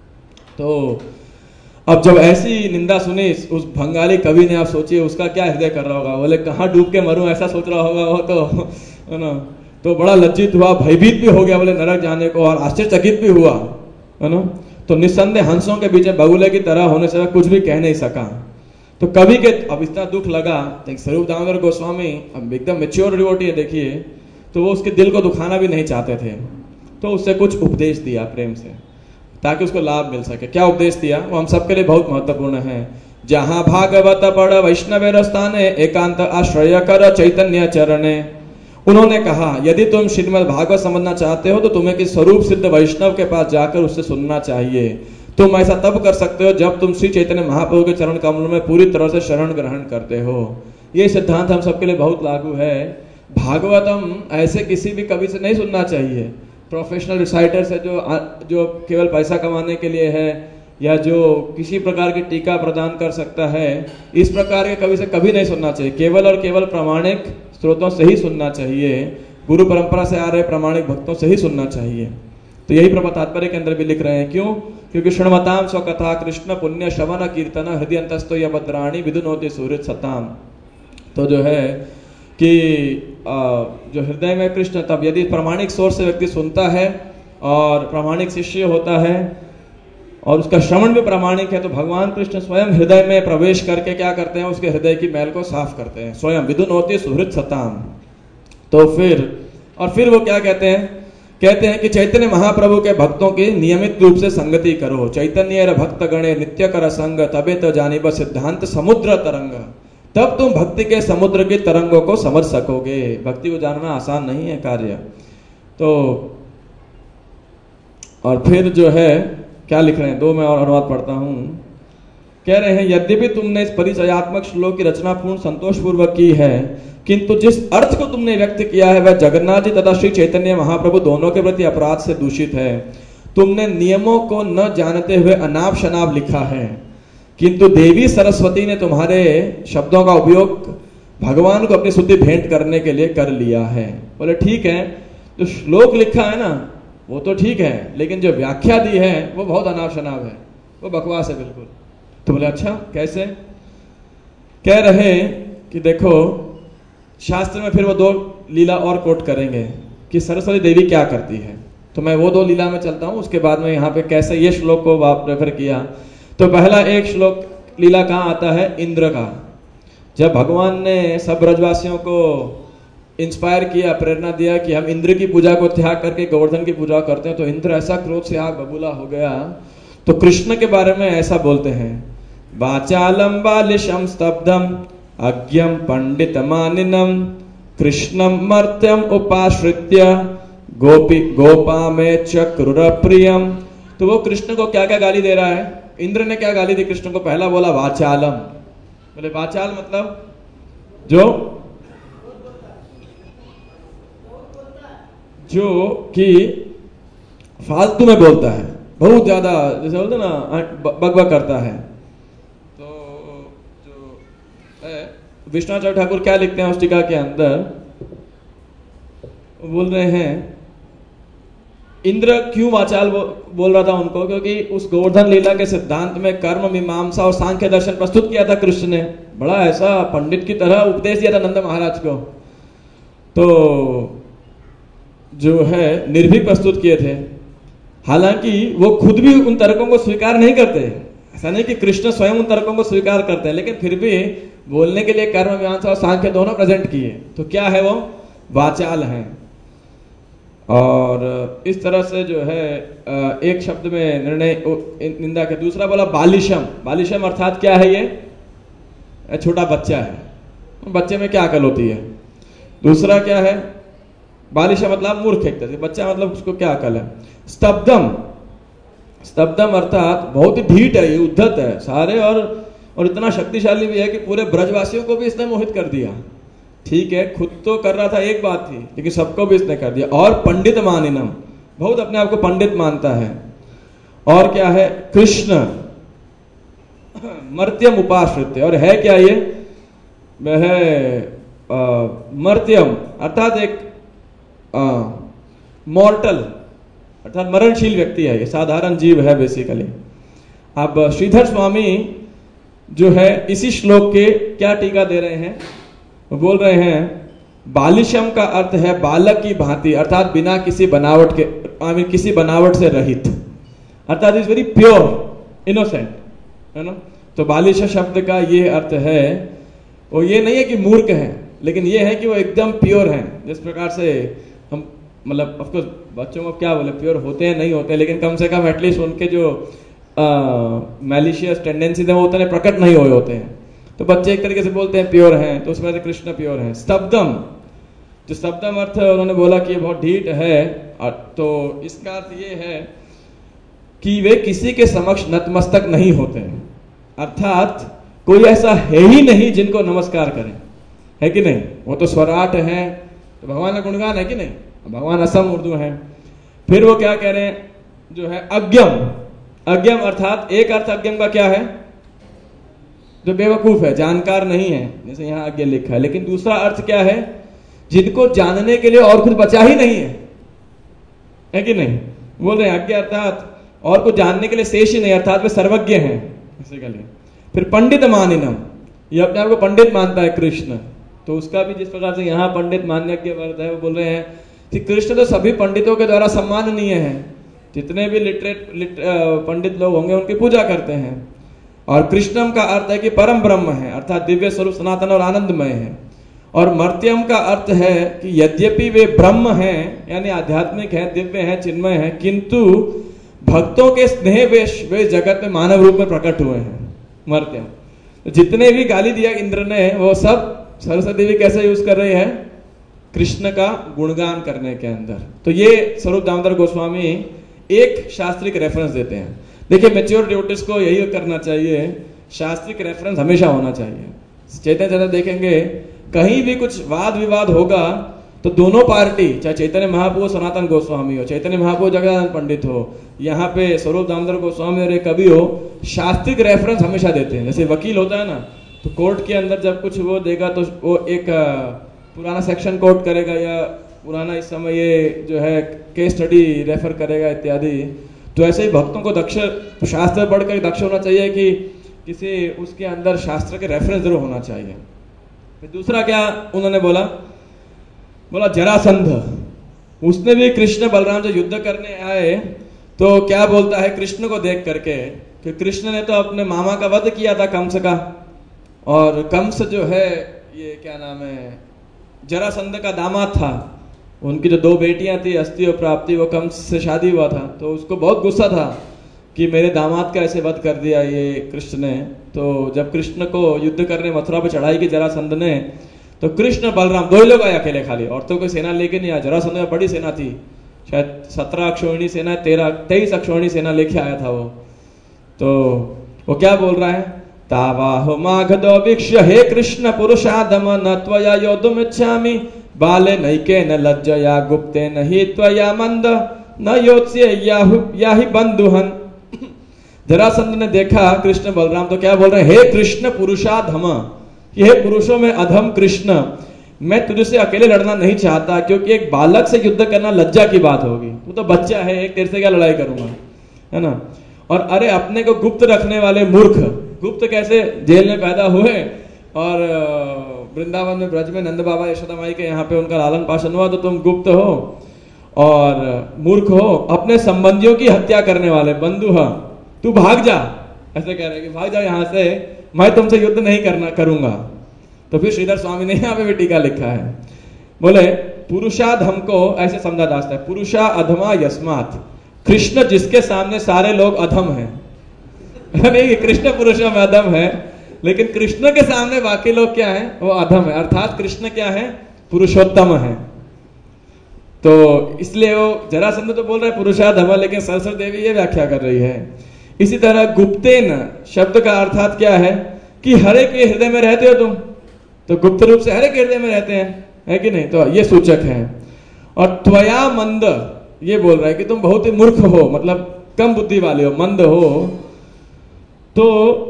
S1: तो अब जब ऐसी निंदा सुनी उस बंगाली कवि ने, आप सोचिए उसका क्या हृदय कर रहा होगा। बोले कहाँ डूब के मरूं, ऐसा सोच रहा होगा वो तो, है ना। तो बड़ा लज्जित हुआ, भयभीत भी हो गया बोले नरक जाने को, और आश्चर्यचकित भी हुआ, है ना। तो निस्संदेह हंसों के बीच बगुले की तरह होने से कुछ भी कह नहीं सका। तो कवि के अब इतना दुख लगा, स्वरूप दामोदर गोस्वामी अब एकदम मेच्योर डिवोटी है, देखिए, तो वो उसके दिल को दुखाना भी नहीं चाहते थे। तो उससे कुछ उपदेश दिया प्रेम से, ताकि उसको लाभ मिल सके। क्या उपदेश दिया वो हम सबके लिए बहुत महत्वपूर्ण है। जहां भागवत पढ़ वैष्णव स्थाने, एकांत आश्रय कर चैतन्य चरणे। उन्होंने कहा यदि तुम श्रीमद् भागवत समझना चाहते हो तो तुम्हें किसी स्वरूप सिद्ध वैष्णव के पास जाकर उससे सुनना चाहिए। तुम ऐसा तब कर सकते हो जब तुम श्री चैतन्य महाप्रभु के चरण कमल में पूरी तरह से शरण ग्रहण करते हो। ये सिद्धांत हम सबके लिए बहुत लागू है। भागवतम ऐसे किसी भी कवि से नहीं सुनना चाहिए, प्रोफेशनल रिसाइटर से जो केवल पैसा कमाने के लिए है, या जो किसी प्रकार की टीका प्रदान कर सकता है, इस प्रकार के कवि से कभी नहीं सुनना चाहिए। केवल और केवल प्रामाणिक स्रोतों से ही सुनना चाहिए, गुरु परंपरा से आ रहे प्रामाणिक भक्तों से ही सुनना चाहिए। तो यही प्रभु तात्पर्य के अंदर भी लिख रहे हैं। क्यों? क्योंकि शृण्वताम स्वकथा कृष्ण पुण्य श्रवण कीर्तन हृदय अंतस्तो या भद्राणी विदुनोति सुहृद सताम। तो जो है कि जो हृदय में कृष्ण, तब यदि प्रामाणिक सोर्स से व्यक्ति सुनता है और प्रामाणिक शिष्य होता है और उसका श्रवण भी प्रामाणिक है, तो भगवान कृष्ण स्वयं हृदय में प्रवेश करके क्या करते हैं, उसके हृदय की मैल को साफ करते हैं स्वयं। विदुनोति सुहृद सताम। तो फिर वो क्या कहते हैं कहते हैं कि चैतन्य महाप्रभु के भक्तों की नियमित रूप से संगति करो। चैतन्य भक्त गणे नित्य कर संग, तबे तो जानिब सिद्धांत समुद्र तरंग। तब तुम भक्ति के समुद्र की तरंगों को समझ सकोगे। भक्ति को जानना आसान नहीं है कार्य। तो और फिर जो है क्या लिख रहे हैं, दो मैं और अनुवाद पढ़ता हूं। कह रहे हैं, यद्यपि तुमने इस परिचयात्मक श्लोक की रचना पूर्ण संतोष पूर्वक की है, किंतु जिस अर्थ को तुमने व्यक्त किया है वह जगन्नाथ जी तथा श्री चैतन्य महाप्रभु दोनों के प्रति अपराध से दूषित है। तुमने नियमों को न जानते हुए अनाप शनाप लिखा है, किंतु देवी सरस्वती ने तुम्हारे शब्दों का उपयोग भगवान को अपनी स्तुति भेंट करने के लिए कर लिया है। बोले ठीक है, जो श्लोक लिखा है ना वो तो ठीक है, लेकिन जो व्याख्या दी है वो बहुत अनाप शनाप है, वो बकवास है बिल्कुल। तो बोले अच्छा कैसे? कह रहे कि देखो शास्त्र में फिर वो दो लीला और कोट करेंगे कि सरस्वती देवी क्या करती है। तो मैं वो दो लीला में चलता हूं, उसके बाद में यहाँ पे कैसे ये श्लोक को आप रेफर किया। तो पहला एक श्लोक लीला कहाँ आता है, इंद्र का। जब भगवान ने सब ब्रजवासियों को इंस्पायर किया, प्रेरणा दिया कि हम इंद्र की पूजा को त्याग करके गोवर्धन की पूजा करते हैं, तो इंद्र ऐसा क्रोध से आग बबूला हो गया। तो कृष्ण के बारे में ऐसा बोलते हैं, वाचालम बालिशम स्तब्धम अज्ञम पंडित मानिनम कृष्णम मर्त्यम उपाश्रित्य गोपा में चक्रुर प्रियम। तो वो कृष्ण को क्या क्या गाली दे रहा है? इंद्र ने क्या गाली दी कृष्ण को? पहला बोला वाचालम। बोले वाचाल मतलब जो कि फालतू में बोलता है, बहुत ज्यादा, जैसे बोलते ना बकबक करता है। तो जो है विश्वनाथ ठाकुर क्या लिखते हैं उस टीका के अंदर, बोल रहे हैं इंद्र क्यों वाचाल बोल रहा था उनको, क्योंकि उस गोवर्धन लीला के सिद्धांत में कर्म मीमांसा और सांख्य दर्शन प्रस्तुत किया था कृष्ण ने। बड़ा ऐसा पंडित की तरह उपदेश दिया था नंद महाराज को। तो जो है निर्भीक प्रस्तुत किए थे। हालांकि वो खुद भी उन तर्कों को स्वीकार नहीं करते, ऐसा नहीं कि कृष्ण स्वयं उन तर्कों को स्वीकार करते हैं, लेकिन फिर भी बोलने के लिए कर्म मीमांसा और सांख्य दोनों प्रेजेंट किए। तो क्या है वो? वाचाल हैं। और इस तरह से जो है एक शब्द में निर्णय निंदा के। दूसरा बोला बालिशम। बालिशम अर्थात क्या है? ये छोटा बच्चा है, बच्चे में क्या अकल होती है। दूसरा क्या है? बालिशम मतलब मूर्ख, एक तरह से बच्चा मतलब उसको क्या अकल है। स्तब्धम। स्तब्धम अर्थात बहुत ही ढीठ है, ये उद्धत है सारे, और इतना शक्तिशाली भी है कि पूरे ब्रजवासियों को भी इसने मोहित कर दिया। ठीक है, खुद तो कर रहा था एक बात थी, लेकिन सबको भी इसने कर दिया। और पंडित मानिनम, बहुत अपने आप को पंडित मानता है। और क्या है? कृष्ण मर्त्यम उपाश्रित्य। और है क्या ये? वह मर्त्यम अर्थात एक मॉर्टल अर्थात मरणशील व्यक्ति है, ये साधारण जीव है बेसिकली। अब श्रीधर स्वामी जो है इसी श्लोक के क्या टीका दे रहे हैं, वो बोल रहे हैं बालिशम का अर्थ है बालक की भांति, अर्थात बिना किसी बनावट के, किसी बनावट से रहित, अर्थात इज वेरी प्योर इनोसेंट, है ना। तो बालिश शब्द का ये अर्थ है, वो ये नहीं है कि मूर्ख है, लेकिन ये है कि वो एकदम प्योर है। जिस प्रकार से हम मतलब ऑफकोर्स बच्चों को क्या बोले, प्योर होते हैं नहीं होते, लेकिन कम से कम एटलीस्ट उनके जो मैलिशियस टेंडेंसीज है वो उतने प्रकट नहीं हुए होते हैं। तो बच्चे एक तरीके से बोलते हैं प्योर हैं, तो उसमें से कृष्ण प्योर हैं। स्तब्धम, जो स्तब्धम अर्थ उन्होंने बोला कि ये बहुत ढीठ है, तो इसका अर्थ ये है कि वे किसी के समक्ष नतमस्तक नहीं होते, अर्थात कोई ऐसा है ही नहीं जिनको नमस्कार करें, है कि नहीं। वो तो स्वराट है, तो भगवान का गुणगान है कि नहीं, भगवान असम उर्दू है। फिर वो क्या कह रहे हैं, जो है अज्ञम। अज्ञम अर्थात एक अर्थ अज्ञम का क्या है, जो बेवकूफ है, जानकार नहीं है, जैसे यहाँ अज्ञ लिखा है। लेकिन दूसरा अर्थ क्या है, जिनको जानने के लिए और कुछ बचा ही नहीं है कि नहीं। बोल रहे हैं अज्ञ अर्थात और कुछ जानने के लिए शेष ही नहीं, अर्थात वे सर्वज्ञ हैं बेसिकली। फिर पंडित मानिनम, ये अपने आप को पंडित मानता है कृष्ण, तो उसका भी जिस प्रकार से यहाँ पंडित मान्य के वर्ड है, वो बोल रहे हैं कि कृष्ण तो सभी पंडितों के द्वारा सम्माननीय है, जितने भी लिटरेट पंडित लोग होंगे उनकी पूजा करते हैं। और कृष्णम का अर्थ है कि परम ब्रह्म है, अर्थात दिव्य स्वरूप सनातन और आनंदमय है। और मर्त्यम का अर्थ है कि यद्यपि वे ब्रह्म हैं, यानी आध्यात्मिक हैं, दिव्य हैं, चिन्मय हैं, किंतु भक्तों के स्नेह वे जगत में मानव रूप में प्रकट हुए हैं, मर्त्यम। तो जितने भी गाली दिया इंद्र ने, वो सब सरस्वती देवी कैसे यूज कर रही है? कृष्ण का गुणगान करने के अंदर। तो ये स्वरूप दामोदर गोस्वामी एक शास्त्रिक रेफरेंस देते हैं। देखिए, मैच्योर डिवोटीज को यही करना चाहिए, शास्त्रिक रेफरेंस हमेशा होना चाहिए। चैतन्य चैतन्य देखेंगे, कहीं भी कुछ वाद विवाद होगा तो दोनों पार्टी, चाहे चैतन्य महाप्रभु सनातन गोस्वामी हो, चैतन्य महाप्रभु जगदानंद पंडित हो, यहाँ पे स्वरूप दामोदर गोस्वामी और एक कवि हो, शास्त्रिक रेफरेंस हमेशा देते हैं। जैसे वकील होता है ना, तो कोर्ट के अंदर जब कुछ वो देगा तो वो एक पुराना सेक्शन कोट करेगा, या पुराना इस समय ये जो है केस स्टडी रेफर करेगा इत्यादि। तो ऐसे ही भक्तों को दक्ष, शास्त्र पढ़कर दक्ष होना चाहिए कि किसी उसके अंदर शास्त्र के रेफरेंस जरूर होना चाहिए। फिर दूसरा क्या उन्होंने बोला जरासंध, उसने भी कृष्ण बलराम से युद्ध करने आए तो क्या बोलता है कृष्ण को देख करके कि कृष्ण ने तो अपने मामा का वध किया था, कंस का, और कंस जो है ये क्या नाम है, जरासंध का दामाद था। उनकी जो 2 बेटियां थी, अस्ति और प्राप्ति, वो कंस से शादी हुआ था। तो उसको बहुत गुस्सा था कि मेरे दामाद का ऐसे वध कर दिया ये कृष्ण ने। तो जब कृष्ण को युद्ध करने मथुरा पे चढ़ाई की जरासंध ने, तो कृष्ण बलराम 2 ही लोग आए अकेले, खाली औरतों को सेना लेके नहीं आया। जरासंध में बड़ी सेना थी, शायद 17 अक्षौहिणी सेना, 23 अक्षौहिणी सेना लेके आया था वो। तो वो क्या बोल रहा है, तावाहो माघदो वीक्ष्य हे कृष्ण पुरुषाधम न त्वया योद्धुमिच्छामि बाले नैके न लज्जया गुप्ते न हि त्वया मंद न योत्स्य याहि बंधुहन। जरासंध ने देखा कृष्ण बलराम, तो क्या बोल रहे हैं, हे कृष्ण पुरुषाधम, कि हे पुरुषों में अधम कृष्ण, मैं तुझसे अकेले लड़ना नहीं चाहता, क्योंकि एक बालक से युद्ध करना लज्जा की बात होगी। तू तो बच्चा है, एक तेरे से क्या लड़ाई करूंगा, है ना। और अरे अपने को गुप्त रखने वाले मूर्ख, गुप्त कैसे, जेल में पैदा हुए और वृंदावन में ब्रज में नंद बाबा यशोदा माई के यहाँ पे उनका लालन पालन हुआ, तो तुम गुप्त हो और मूर्ख हो, अपने संबंधियों की हत्या करने वाले बंधु, तू भाग जा, ऐसे कह रहे हैं कि भाग जा यहाँ से, मैं तुमसे युद्ध नहीं करूंगा। तो फिर श्रीधर स्वामी ने यहाँ पे भी टीका लिखा है, बोले पुरुषाधम को ऐसे समझा जा सकता है, पुरुषा अधमा यस्मात्, कृष्ण जिसके सामने सारे लोग अधम हैं। नहीं, कृष्ण पुरुषों में अधम है, लेकिन कृष्ण के सामने बाकी लोग क्या हैं, वो अधम है। अर्थात कृष्ण क्या है, पुरुषोत्तम है। तो इसलिए वो जरासंध तो बोल रहा है पुरुषाधम, लेकिन सरस्वती देवी ये व्याख्या कर रही है। इसी तरह गुप्तेन शब्द का अर्थात क्या है कि हर एक के हृदय में रहते हो तुम, तो गुप्त रूप से हर एक हृदय में रहते हैं, है कि नहीं, तो ये सूचक है। और त्वया मंद, ये बोल रहा है कि तुम बहुत ही मूर्ख हो, मतलब कम बुद्धि वाले हो, मंद हो। तो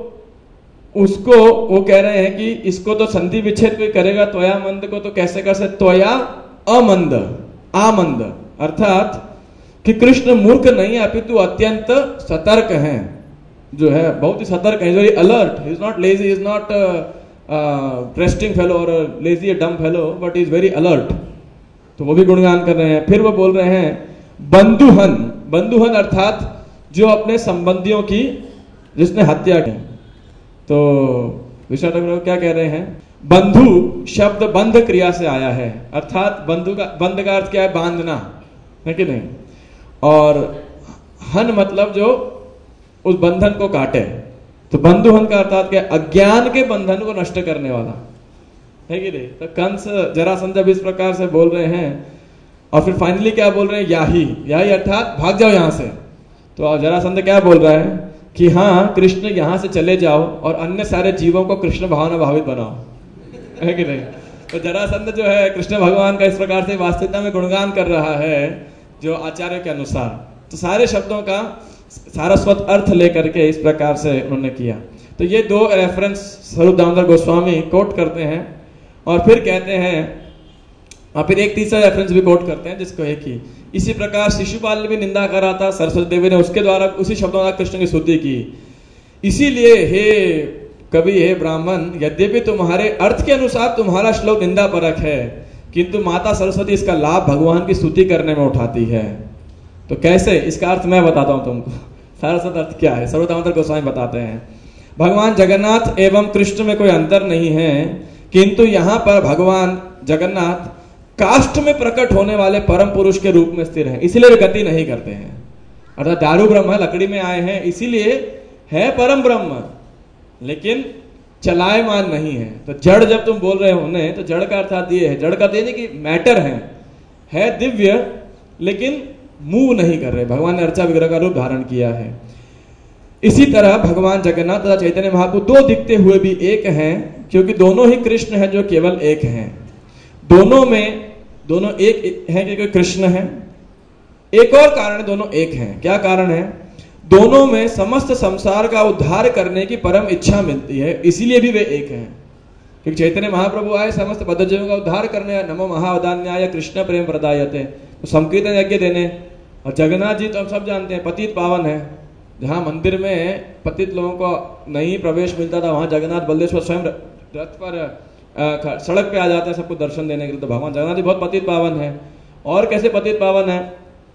S1: उसको वो कह रहे हैं कि इसको तो संधि विच्छेद कोई करेगा, त्वया मंद को तो कैसे कर सकते, त्वया अमंद, आमंद, अर्थात कि कृष्ण मूर्ख नहीं है, अपितु अत्यंत सतर्क हैं, जो है बहुत ही सतर्क है, very alert, he is not lazy, is not resting fellow और lazy dumb fellow, but is very alert. तो वो भी गुणगान कर रहे हैं। फिर वो बोल रहे हैं बंधुहन, बंधुहन अर्थात जो अपने संबंधियों की जिसने हत्या की। तो विश्वनाथ ठाकुर क्या कह रहे हैं, बंधु शब्द बंध क्रिया से आया है, अर्थात बंध का अर्थ क्या है, बांधना, है कि नहीं, और हन मतलब जो उस बंधन को काटे। तो बंधुहन का अर्थात क्या, अज्ञान के बंधन को नष्ट करने वाला, है कि नहीं। तो कंस जरासंध जब इस प्रकार से बोल रहे हैं, और फिर फाइनली क्या बोल रहे हैं, याही अर्थात भाग जाओ यहां से। तो जरासंध क्या बोल रहा है कि हाँ कृष्ण यहां से चले जाओ और अन्य सारे जीवों को कृष्ण भावना भावित बनाओ, है कि नहीं। तो जरासंध जो है कृष्ण भगवान का इस प्रकार से वास्तविकता में गुणगान कर रहा है, जो आचार्य के अनुसार। तो सारे शब्दों का सारस्वत अर्थ लेकर के इस प्रकार से उन्होंने किया। तो ये 2 रेफरेंस स्वरूप दामोदर गोस्वामी कोट करते हैं, और फिर कहते हैं, और फिर एक तीसरा रेफरेंस भी कोट करते हैं, जिसको एक ही इसी प्रकार शिशुपाल ने भी निंदा करा था, सरस्वती देवी ने उसके द्वारा उसी शब्दों का कृष्ण की स्तुति की। इसीलिए हे कवि, हे ब्राह्मण, यद्यपि तुम्हारे अर्थ के अनुसार तुम्हारा श्लोक निंदा परक है, किंतु माता सरस्वती इसका लाभ भगवान की स्तुति करने में उठाती है। तो कैसे, इसका अर्थ मैं बताता हूं तुमको। सारस्वत अर्थ क्या है, स्वरूप दामोदर गोस्वामी बताते हैं, भगवान जगन्नाथ एवं कृष्ण में कोई अंतर नहीं है, किंतु यहाँ पर भगवान जगन्नाथ काष्ठ में प्रकट होने वाले परम पुरुष के रूप में स्थिर हैं, इसलिए वे गति नहीं करते हैं। अर्थात दारू ब्रह्म है, लकड़ी में आए हैं, इसीलिए है परम ब्रह्म, लेकिन चलायमान नहीं है। तो जड़ जब तुम बोल रहे हो उन्हें, तो जड़ का अर्थात ये है, जड़ का ये नहीं कि मैटर है दिव्य, लेकिन मूव नहीं कर रहे। भगवान ने अर्चा विग्रह का रूप धारण किया है। इसी तरह भगवान जगन्नाथ तथा चैतन्य महाप्रभु दो दिखते हुए भी एक हैं, क्योंकि दोनों ही कृष्ण हैं जो केवल एक हैं। दोनों एक हैं क्योंकि कृष्ण है। एक और कारण, दोनों एक हैं। क्या कारण है? दोनों में समस्त संसार का उद्धार करने की परम इच्छा मिलती है, इसीलिए भी वे एक हैं। क्योंकि चैतन्य महाप्रभु आए समस्त बद्धजीवों का उद्धार करने, नमो महावदान्याय कृष्ण प्रेम प्रदायते, तो संकीर्तन यज्ञ देने। और जगन्नाथ जी तो हम सब जानते हैं पतित पावन है। जहां मंदिर में पतित लोगों को नहीं प्रवेश मिलता था, वहां जगन्नाथ बलदेव स्वयं रथ पर सड़क पे आ जाते हैं सबको दर्शन देने के लिए। तो भगवान जगन्नाथ जी बहुत पतित पावन है। और कैसे पतित पावन है?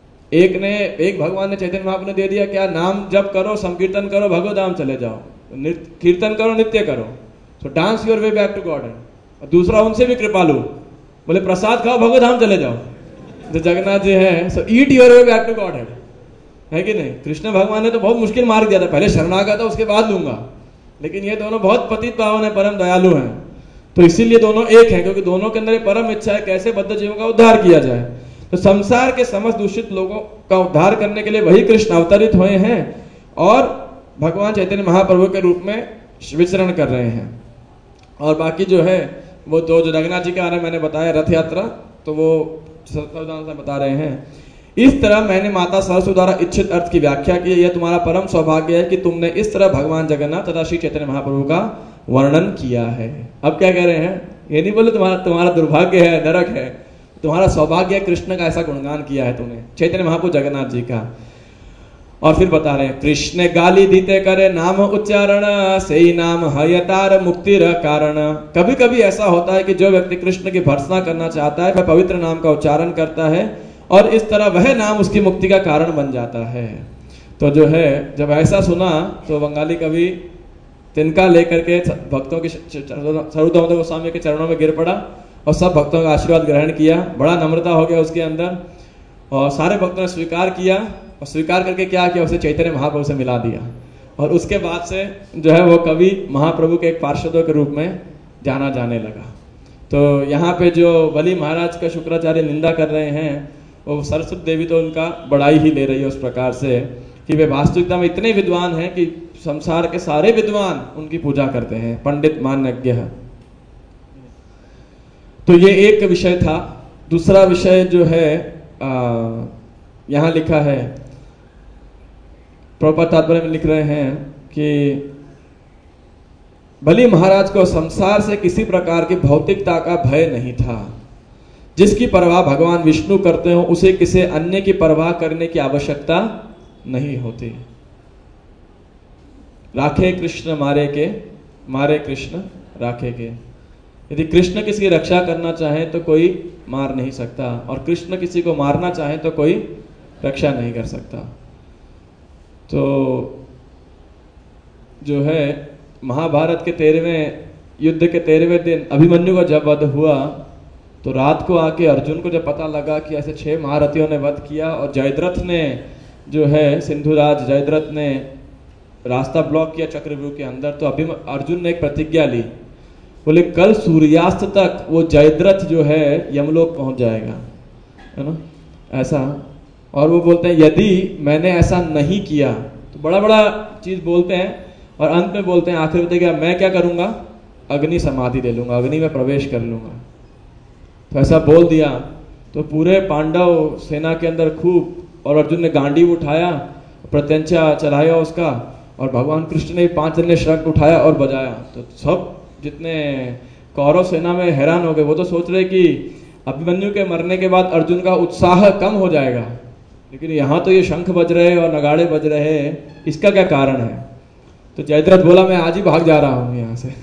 S1: एक भगवान ने चैतन्य महाप्रभु ने दे दिया, क्या नाम जप करो, संकीर्तन करो, भगवधाम चले जाओ, कीर्तन करो, नित्य करो, so dance your way back to God. और दूसरा उनसे भी कृपालु, बोले प्रसाद खाओ, भगवधाम चले जाओ। जो जगन्नाथ जी है, so eat your way back to God है कि नहीं? कृष्ण भगवान ने तो बहुत मुश्किल मार्ग दिया था, पहले शरणागत था उसके बाद लूंगा, लेकिन ये दोनों बहुत पतित पावन है, परम दयालु हैं। तो इसीलिए दोनों एक हैं, क्योंकि दोनों के अंदर परम इच्छा है कैसे बद्ध जीवों का उद्धार किया जाए। तो संसार के समस्त दूषित लोगों का उद्धार करने के लिए वही कृष्ण अवतरित हुए हैं और भगवान चैतन्य महाप्रभु के रूप में विचरण कर रहे हैं। और बाकी जो है वो जो जगन्नाथ जी के बारे में मैंने बताया, रथ यात्रा, तो वो सावधान से बता रहे हैं। इस तरह मैंने माता सरस्वती द्वारा इच्छित अर्थ की व्याख्या की। यह तुम्हारा परम सौभाग्य है कि तुमने इस तरह भगवान जगन्नाथ तथा श्री चैतन्य महाप्रभु का वर्णन किया है। अब क्या कह रहे हैं? ये नहीं बोले तुम्हारा दुर्भाग्य है, नरक है, तुम्हारा सौभाग्य है, कृष्ण का ऐसा गुणगान किया है तुमने, चैतन्य महाप्रभु जगन्नाथ जी का। और फिर बता रहे हैं, कृष्ण गाली दीते करे नाम उच्चारण, सही नाम हयतार मुक्तिर कारण। कभी कभी ऐसा होता है कि जो व्यक्ति कृष्ण की भर्त्सना करना चाहता है वह पवित्र नाम का उच्चारण करता है और इस तरह वह नाम उसकी मुक्ति का कारण बन जाता है। तो जो है जब ऐसा सुना तो बंगाली कवि तिनका लेकर के भक्तों की सर्वदामोदर गोस्वामी के चरणों में गिर पड़ा और सब भक्तों का आशीर्वाद ग्रहण किया। बड़ा नम्रता हो गया उसके अंदर और सारे भक्तों ने स्वीकार किया और स्वीकार करके क्या किया, उसे चैतन्य महाप्रभु से मिला दिया। और उसके बाद से जो है वो कवि महाप्रभु के एक पार्षदों के रूप में जाना जाने लगा। तो यहाँ पे जो बलि महाराज का शुक्राचार्य निंदा कर रहे हैं, वो सरस्वती देवी तो उनका बड़ाई ही ले रही है उस प्रकार से कि वे वास्तविकता में इतने विद्वान हैं कि संसार के सारे विद्वान उनकी पूजा करते हैं, पंडित मान्यज्ञ है। तो ये एक विषय था। दूसरा विषय जो है यहाँ लिखा है, प्रभुपाद तात्पर्य में लिख रहे हैं कि बलि महाराज को संसार से किसी प्रकार की भौतिकता का भय नहीं था। जिसकी परवाह भगवान विष्णु करते हो उसे किसी अन्य की परवाह करने की आवश्यकता नहीं होती। राखे कृष्ण मारे के, मारे कृष्ण राखे के। यदि कृष्ण किसी की रक्षा करना चाहे तो कोई मार नहीं सकता और कृष्ण किसी को मारना चाहे तो कोई रक्षा नहीं कर सकता। तो जो है महाभारत के 13वें युद्ध के 13वें दिन अभिमन्यु का जब वध हुआ तो रात को आके अर्जुन को जब पता लगा कि ऐसे 6 महारथियों ने वध किया और जयद्रथ ने जो है सिंधुराज जयद्रथ ने रास्ता ब्लॉक किया चक्रव्यूह के अंदर, तो अर्जुन ने एक प्रतिज्ञा ली, बोले कल सूर्यास्त तक वो जयद्रथ जो है यमलोक पहुंच जाएगा, है ना, ऐसा। और वो बोलते हैं यदि मैंने ऐसा नहीं किया, तो बड़ा बड़ा चीज बोलते हैं और अंत में बोलते हैं, आखिर बताइए मैं क्या करूंगा, अग्नि समाधि ले लूंगा, अग्नि में प्रवेश कर लूंगा। तो ऐसा बोल दिया तो पूरे पांडव सेना के अंदर खूब, और अर्जुन ने गांडीव उठाया, प्रत्यंचा चलाया उसका, और भगवान कृष्ण ने 5 जन ने शंख उठाया और बजाया। तो सब जितने कौरव सेना में हैरान हो गए। वो तो सोच रहे कि अभिमन्यु के मरने के बाद अर्जुन का उत्साह कम हो जाएगा, लेकिन यहाँ तो ये शंख बज रहे और नगाड़े बज रहे हैं, इसका क्या कारण है? तो जयद्रथ बोला मैं आज ही भाग जा रहा हूँ यहाँ से।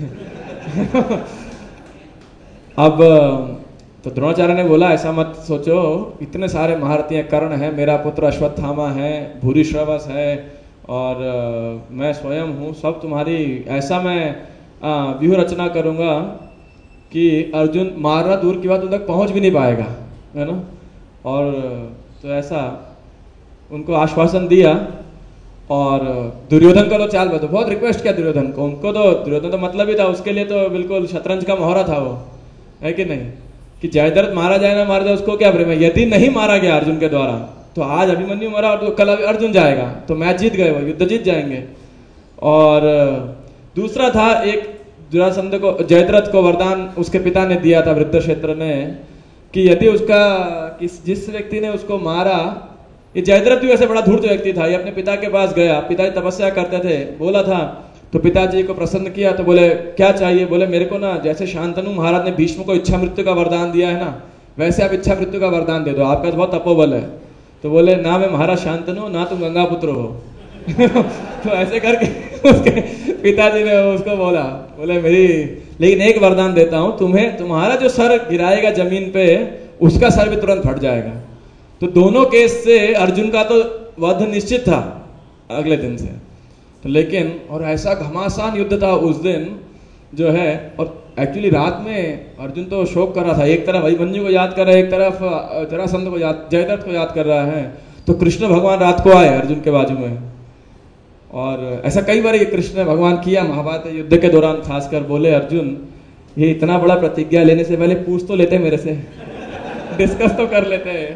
S1: अब तो द्रोणाचार्य ने बोला ऐसा मत सोचो, इतने सारे महारथी हैं, कर्ण है, मेरा पुत्र अश्वत्थामा है, भूरिश्रवस है और मैं स्वयं हूँ, सब तुम्हारी, ऐसा मैं व्यूह रचना करूंगा कि अर्जुन मारना दूर की बात उन तक पहुंच भी नहीं पाएगा, है ना। और तो ऐसा उनको आश्वासन दिया। और दुर्योधन का तो चाल बताओ, बहुत रिक्वेस्ट किया दुर्योधन को। उनको तो दुर्योधन तो मतलब ही था, उसके लिए तो बिल्कुल शतरंज का मोहरा था वो, है कि नहीं, कि जयद्रथ मारा जाए ना मारा जाए उसको क्या प्रेम है। यदि नहीं मारा गया अर्जुन के द्वारा तो आज अभिमन्यु मरा और तो कल अर्जुन जाएगा, तो मैच जीत गए, वो युद्ध जीत जाएंगे। और दूसरा था, एक दुरासंध को, जयद्रथ को वरदान उसके पिता ने दिया था वृद्धक्षेत्र ने, कि यदि उसका जिस व्यक्ति ने उसको मारा, ये जयद्रथ भी वैसे बड़ा धूर्त व्यक्ति था, ये अपने पिता के पास गया, पिताजी तपस्या करते थे, बोला था, तो पिताजी को प्रसन्न किया, तो बोले क्या चाहिए, बोले मेरे को ना जैसे शांतनु महाराज ने भीष्म को इच्छा मृत्यु का वरदान दिया है ना, वैसे आप इच्छा मृत्यु का वरदान दे दो, आपका तो बहुत तपोबल है। तो बोले ना मैं महाराज शांतनु, ना तुम गंगा पुत्र हो। तो ऐसे करके उसके पिताजी ने उसको बोला, बोले मेरी, लेकिन एक वरदान देता हूं तुम्हें, तुम्हारा जो सर गिराएगा जमीन पे उसका सर भी तुरंत फट जाएगा। तो दोनों केस से अर्जुन का तो वध निश्चित था अगले दिन से। तो लेकिन और ऐसा घमासान युद्ध था उस दिन जो है, और एक्चुअली रात में अर्जुन तो शोक कर रहा था, एक तरफ अभिमन्यु को याद कर रहा है, एक तरफ जरासंध को याद, जयद्रथ को याद कर रहा है। तो कृष्ण भगवान रात को आए अर्जुन के बाजू में, और ऐसा कई बार ये कृष्ण भगवान किया महाभारत युद्ध के दौरान, खासकर बोले अर्जुन ये इतना बड़ा प्रतिज्ञा लेने से पहले पूछ तो लेते मेरे से, डिस्कस तो कर लेते हैं।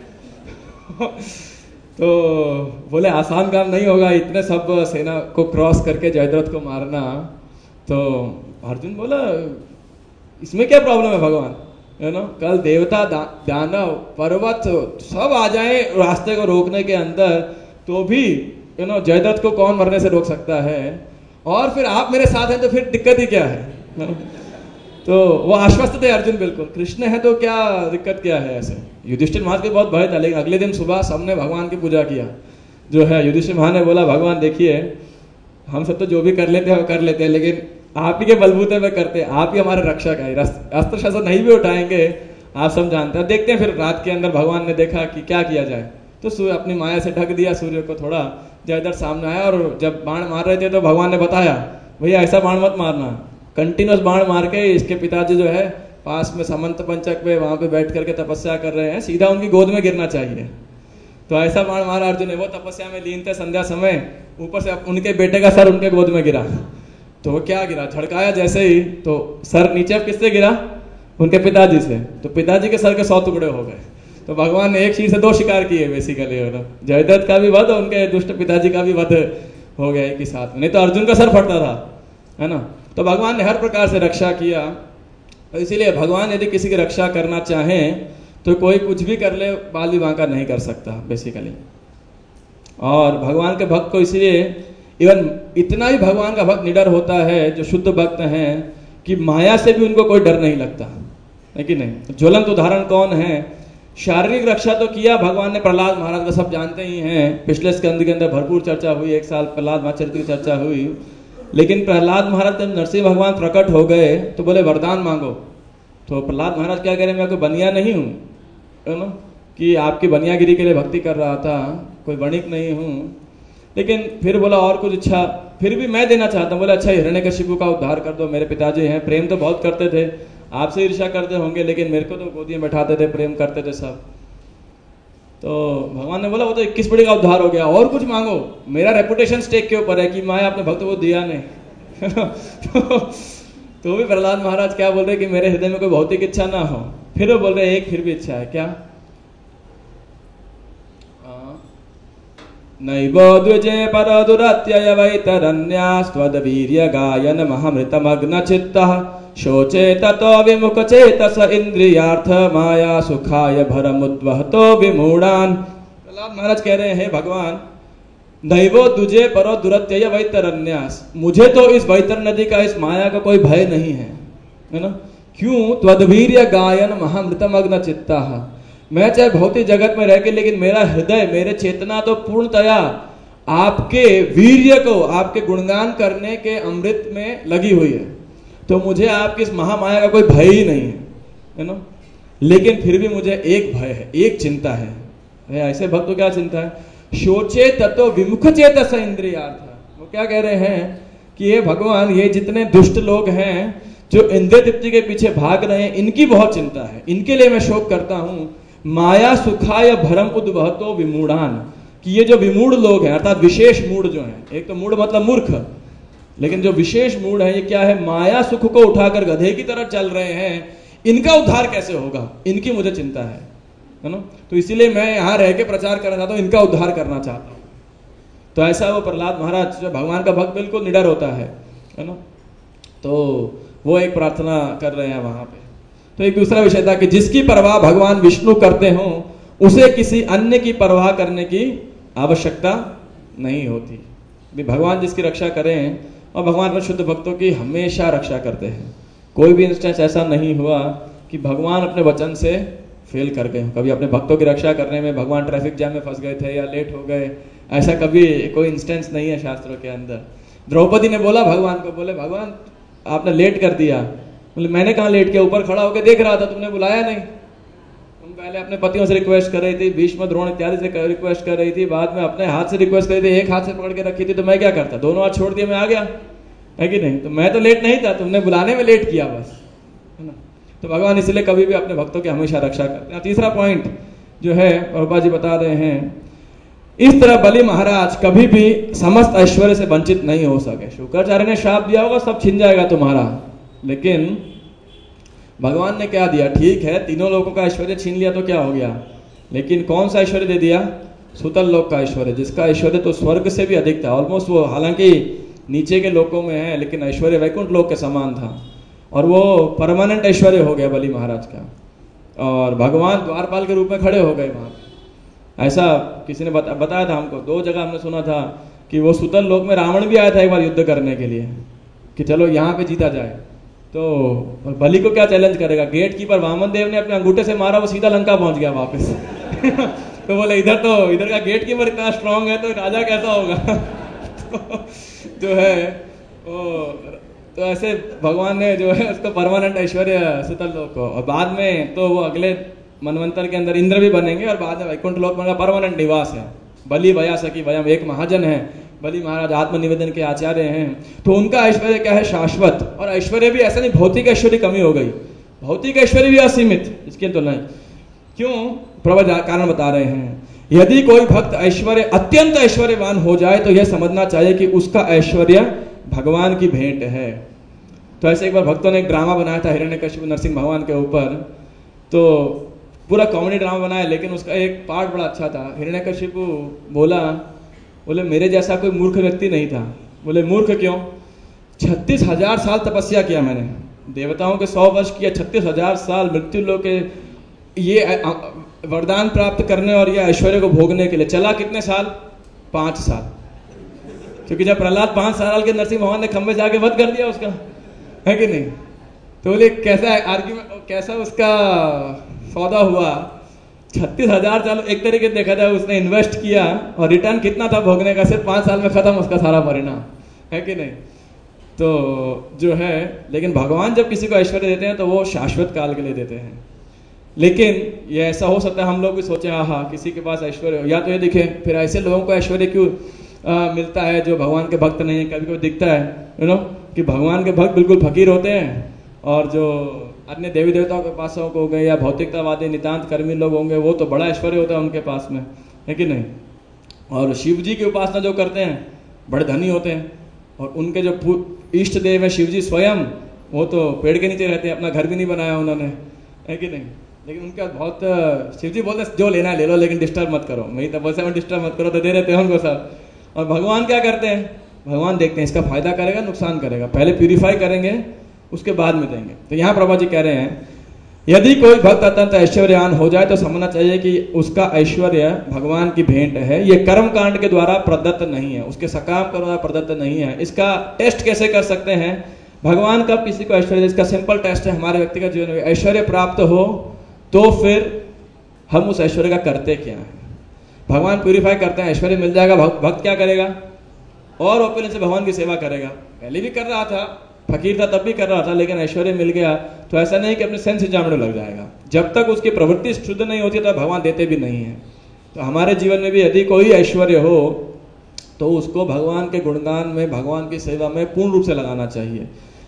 S1: तो बोले आसान काम नहीं होगा इतने सब सेना को क्रॉस करके जयद्रथ को मारना। तो अर्जुन बोला इसमें क्या प्रॉब्लम है भगवान, है ना, कल देवता दानव पर्वत सब आ जाए रास्ते को रोकने के अंदर, तो भी यू नो जयद्रथ को कौन मरने से रोक सकता है, और फिर आप मेरे साथ हैं तो फिर दिक्कत ही क्या है। तो वो आश्वस्त थे अर्जुन, बिल्कुल कृष्ण है तो क्या दिक्कत क्या है। ऐसे युधिष्ठिर महाराज के बहुत भय था, लेकिन अगले दिन सुबह सबने भगवान की पूजा किया जो है। युधिष्ठिर महाराज ने बोला भगवान देखिए हम सब तो जो भी कर लेते हैं वो कर लेते हैं, लेकिन आप ही के बलबूते में करते हैं, आप ही हमारे रक्षक है, अस्त्र शस्त्र नहीं भी उठाएंगे आप सब जानते हैं। देखते हैं फिर रात के अंदर भगवान ने देखा कि क्या किया जाए, तो सूर्य अपनी माया से ढक दिया सूर्य को थोड़ा, जयद्रथ सामने आया और जब बाण मार रहे थे तो भगवान ने बताया भैया ऐसा बाण मत मारना, कंटिन्यूस बाण मार के इसके पिताजी जो है पास में समंत पंचक पे वहां पे बैठ करके तपस्या कर रहे हैं, सीधा उनकी गोद में गिरना चाहिए। तो ऐसा बाण मारा अर्जुन ने, वो तपस्या में लीन थे संध्या समय, ऊपर से उनके बेटे का सर उनके गोद में गिरा, तो वो क्या गिरा, झड़काया जैसे ही तो सर नीचे किससे गिरा, उनके पिताजी से, तो पिताजी के सर के 100 टुकड़े हो गए। तो भगवान ने एक चीज से 2 शिकार किए बेसिकली, जयद्रथ का भी वध और उनके दुष्ट पिताजी का भी वध हो गया एक ही साथ में, नहीं तो अर्जुन का सर फटता था, है ना। तो भगवान ने हर प्रकार से रक्षा किया, तो इसीलिए भगवान यदि किसी की रक्षा करना चाहें तो कोई कुछ भी कर ले, बाल भी बांका नहीं कर सकता बेसिकली। और भगवान के भक्त को इसीलिए इवन इतना ही भगवान का भक्त निडर होता है जो शुद्ध भक्त हैं कि माया से भी उनको कोई डर नहीं लगता, है कि नहीं। ज्वलंत उदाहरण कौन है, शारीरिक रक्षा तो किया भगवान ने प्रहलाद महाराज का, सब जानते ही हैं, पिछले स्कंद के अंदर भरपूर चर्चा हुई, 1 साल प्रहलाद महाराज चरित्र की चर्चा हुई। लेकिन प्रहलाद महाराज जब नरसिंह भगवान प्रकट हो गए तो बोले वरदान मांगो, तो प्रहलाद महाराज क्या करें, मैं कोई बनिया नहीं हूँ, है ना, कि आपकी बनियागिरी के लिए भक्ति कर रहा था, कोई वणिक नहीं हूँ। लेकिन फिर बोला और कुछ इच्छा, फिर भी मैं देना चाहता हूँ। बोला अच्छा हिरण्यकशिपु का उद्धार कर दो, मेरे पिताजी हैं, प्रेम तो बहुत करते थे, आपसे ईर्ष्या करते होंगे लेकिन मेरे को तो गोदी में बैठाते थे, प्रेम करते थे सब। तो भगवान ने बोला वो तो 21 पीढ़ी का उद्धार हो गया, और कुछ मांगो, मेरा रेपुटेशन स्टेक के ऊपर है कि मैं अपने भक्त को दिया नहीं। तो भी प्रहलाद महाराज क्या बोल रहे कि मेरे हृदय में कोई भौतिक इच्छा ना हो। फिर वो बोल रहे एक फिर भी इच्छा है, क्या, नैव द्विजे परदुरत्यय वैतरन्यास्त्वद्वीर्य गायन महामृतमग्न चित्तः शोचे ततो विमुख चेतस इंद्रियार्थ माया सुखाय भरमुद्वहतो विमूढ़ान। प्रहलाद महाराज कह रहे हैं भगवान दैवो दुजे परो दुरत्यय वैतरन्यास, मुझे तो इस वैतर नदी का, इस माया का कोई भय नहीं है, है ना। क्यों, त्वद्वीर्य गायन महामृतमग्न चित्तः, मैं चाहे भौतिक जगत में रह के, लेकिन मेरा हृदय, मेरे चेतना तो पूर्णतया आपके वीर्य को, आपके गुणगान करने के अमृत में लगी हुई है, तो मुझे आपकी इस महामाया का कोई भय ही नहीं है ना। लेकिन फिर भी मुझे एक भय है, एक चिंता है। ऐसे भक्त को क्या चिंता है, शोचे ततो विमुख चेतस इंद्रियार्थ। वो क्या कह रहे हैं कि ये भगवान, ये जितने दुष्ट लोग हैं जो इंद्रिय तृप्ति के पीछे भाग रहे हैं इनकी बहुत चिंता है, इनके लिए मैं शोक करता हूं। माया सुखाय भरम उद्वहतो विमूढ़ान, कि ये जो विमूढ़ लोग हैं अर्थात विशेष मूढ़ जो हैं, एक तो मूढ़ मतलब मूर्ख, लेकिन जो विशेष मूढ़ है ये क्या है, माया सुख को उठाकर गधे की तरह चल रहे हैं, इनका उद्धार कैसे होगा, इनकी मुझे चिंता है ना। तो इसीलिए मैं यहां रह के प्रचार करना चाहता हूं, इनका उद्धार करना चाहता हूं। तो ऐसा वो प्रहलाद महाराज जो भगवान का भक्त बिल्कुल निडर होता है ना, तो वो एक प्रार्थना कर रहे हैं वहां पे। तो एक दूसरा विषय था कि जिसकी परवाह भगवान विष्णु करते हो उसे किसी अन्य की परवाह करने की आवश्यकता नहीं होती। भगवान जिसकी रक्षा करें, और भगवान अपने शुद्ध भक्तों की हमेशा रक्षा करते हैं। कोई भी इंस्टेंस ऐसा नहीं हुआ कि भगवान अपने वचन से फेल कर गए। कभी अपने भक्तों की रक्षा करने में भगवान ट्रैफिक जैम में फंस गए थे या लेट हो गए, ऐसा कभी कोई इंस्टेंस नहीं है शास्त्रों के अंदर। द्रौपदी ने बोला भगवान को, बोले भगवान आपने लेट कर दिया। बोले मैंने कहाँ लेट किया, ऊपर खड़ा होकर देख रहा था, तुमने बुलाया नहीं। तुम पहले अपने पतियों से रिक्वेस्ट कर रही थी, भीष्म द्रोण इत्यादि से रिक्वेस्ट कर रही थी, बाद में अपने हाथ से रिक्वेस्ट कर रही थी, एक हाथ से पकड़ के रखी थी, तो मैं क्या करता, दोनों हाथ छोड़ दिया मैं आ गया, है कि नहीं। तो मैं तो लेट नहीं था, तुमने बुलाने में लेट किया बस, है ना। तो भगवान इसलिए कभी भी अपने भक्तों की हमेशा रक्षा करते हैं। तीसरा पॉइंट जो है प्रभुपाद जी बता रहे हैं, इस तरह बलि महाराज कभी भी समस्त ऐश्वर्य से वंचित नहीं हो सके। शुक्राचार्य ने शाप दिया होगा सब छिन जाएगा तुम्हारा, लेकिन भगवान ने क्या दिया, ठीक है तीनों लोगों का ऐश्वर्य छीन लिया तो क्या हो गया, लेकिन कौन सा ऐश्वर्य दे दिया, सुतल लोक का ऐश्वर्य, जिसका ऐश्वर्य तो स्वर्ग से भी अधिक था ऑलमोस्ट। वो हालांकि नीचे के लोकों में है, लेकिन ऐश्वर्य वैकुंठ लोक के समान था, और वो परमानेंट ऐश्वर्य हो गया बलि महाराज का। और भगवान द्वारपाल के रूप में खड़े हो गए वहां। ऐसा किसी ने बताया था हमको, 2 जगह हमने सुना था कि वो सुतल लोक में रावण भी आया था एक बार युद्ध करने के लिए, कि चलो यहाँ पे जीता जाए। तो बलि को क्या चैलेंज करेगा, गेट कीपर वामन देव ने अपने अंगूठे से मारा, वो सीधा लंका पहुंच गया वापस। तो बोले इधर का गेट कीपर इतना स्ट्रांग है तो राजा कैसा होगा। तो जो है वो, तो ऐसे भगवान ने जो है उसको परमानेंट ऐश्वर्य सुतल लोक को, और बाद में तो वो अगले मनवंतर के अंदर इंद्र भी बनेंगे, और बाद में वैकुंठ लोक में परमानेंट निवास है। बलि वया सखी वयम, एक महाजन है बलि महाराज, आत्मनिवेदन के आचार्य हैं, तो उनका ऐश्वर्य क्या है, शाश्वत। और ऐश्वर्य भी ऐसा नहीं भौतिक ऐश्वर्य कमी हो गई, भौतिक ऐश्वर्य भी असीमित, इसके तुलना क्यों, प्रभु कारण बता रहे हैं। यदि कोई भक्त ऐश्वर्य अत्यंत ऐश्वर्यवान हो जाए तो यह समझना चाहिए कि उसका ऐश्वर्य भगवान की भेंट है। तो ऐसे एक बार भक्तों ने एक ड्रामा बनाया था हिरण्यकशिपु नरसिंह भगवान के ऊपर, तो पूरा कॉमेडी ड्रामा बनाया, लेकिन उसका एक पार्ट बड़ा अच्छा था। हिरण्यकशिपु बोले मेरे जैसा कोई मूर्ख व्यक्ति नहीं था। बोले मूर्ख क्यों, 36,000 साल तपस्या किया मैंने, देवताओं के 100 वर्ष किया, 36,000 साल मृत्यु लोक के ये वरदान प्राप्त करने और ये ऐश्वर्य को भोगने के लिए। चला कितने साल, 5 साल, क्योंकि जब प्रहलाद 5 साल के नरसिंह भगवान ने खंबे जाके वध कर दिया उसका, है कि नहीं। तो बोले कैसा आर्ग्यूमेंट, कैसा उसका सौदा हुआ, 36,000 साल एक तरीके से देखा जाए उसने इन्वेस्ट किया, और रिटर्न कितना था भोगने का, सिर्फ 5 साल में खत्म उसका सारा परिणाम, है कि नहीं। तो जो है, लेकिन भगवान जब किसी को ऐश्वर्य देते हैं तो वो शाश्वत काल के लिए देते हैं। लेकिन ये ऐसा हो सकता है हम लोग भी सोचे हाँ किसी के पास ऐश्वर्य हो, या तो ये दिखे, फिर ऐसे लोगों को ऐश्वर्य क्यों मिलता है जो भगवान के भक्त नहीं है। कभी कभी दिखता है कि भगवान के भक्त बिल्कुल फकीर होते हैं, और जो अन्य देवी देवताओं के पास हो गए या भौतिकतावादी नितांत कर्मी लोग होंगे वो तो बड़ा ऐश्वर्य होता है उनके पास में, है कि नहीं। और शिव जी की उपासना जो करते हैं बड़े धनी होते हैं, और उनके जो इष्ट देव है शिव जी स्वयं, वो तो पेड़ के नीचे रहते हैं, अपना घर भी नहीं बनाया उन्होंने, है कि नहीं। लेकिन उनका बहुत, शिव जी बोलते जो लेना है ले लो लेकिन डिस्टर्ब मत करो, मैं तो बोलते डिस्टर्ब मत करो, तो दे देते हैं उनको सब। और भगवान क्या करते हैं, भगवान देखते हैं इसका फायदा करेगा नुकसान करेगा, पहले प्यूरिफाई करेंगे उसके बाद में देंगे। तो यहाँ प्रभा जी कह रहे हैं यदि कोई भक्त अत्यंत ऐश्वर्यवान हो जाए तो समझना चाहिए कि उसका ऐश्वर्य भगवान की भेंट है, ये कर्म कांड के द्वारा प्रदत्त नहीं है, उसके सकाम के द्वारा प्रदत्त नहीं है। इसका टेस्ट कैसे कर सकते हैं, भगवान कब किसी को ऐश्वर्य, इसका सिंपल टेस्ट है हमारे व्यक्तिगत जीवन में, ऐश्वर्य प्राप्त हो तो फिर हम उस ऐश्वर्य का करते क्या है। भगवान प्यूरिफाई करते हैं, ऐश्वर्य मिल जाएगा, भक्त क्या करेगा, और ओपिनियन से भगवान की सेवा करेगा। पहले भी कर रहा था, फकीर था तब भी कर रहा था, लेकिन ऐश्वर्य मिल गया तो ऐसा नहीं कि अपने सेंस एग्जामिनर लग जाएगा। जब तक उसकी प्रवृत्ति शुद्ध नहीं होती तब भगवान देते भी नहीं है। तो हमारे जीवन में भी यदि कोई ऐश्वर्य हो तो उसको भगवान के गुणगान में, भगवान की सेवा में पूर्ण रूप से लगाना चाहिए।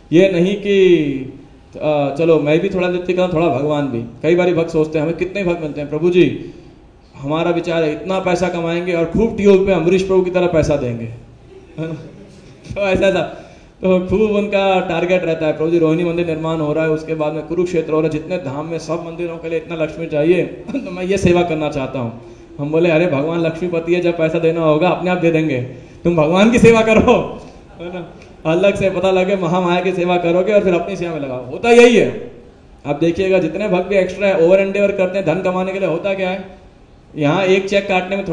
S1: ये नहीं कि चलो मैं भी थोड़ा नृत्य करूँ, थोड़ा भगवान भी। कई बार भक्त सोचते हैं हमें कितने भक्त मिलते हैं, प्रभु जी हमारा विचार है इतना पैसा कमाएंगे और खूब ट्यूब पे अमरीश प्रभु की तरह पैसा देंगे, है ना। तो ऐसा तो खूब उनका टारगेट रहता है, प्रभु जी रोहिणी मंदिर निर्माण हो रहा है, उसके बाद में कुरुक्षेत्र हो रहा है, जितने धाम में सब मंदिरों के लिए इतना लक्ष्मी चाहिए तो मैं ये सेवा करना चाहता हूँ। हम बोले अरे भगवान लक्ष्मीपति है, जब पैसा देना होगा अपने आप दे देंगे, तुम भगवान की सेवा करो, है ना। अलग से पता लगे महामाया की सेवा करोगे और फिर अपनी सेवा में लगाओ, होता यही है। आप देखिएगा जितने भक्त भी एक्स्ट्रा है ओवर एंडेवर करते हैं धन कमाने के लिए, होता क्या है, यहाँ एक चेक काटने में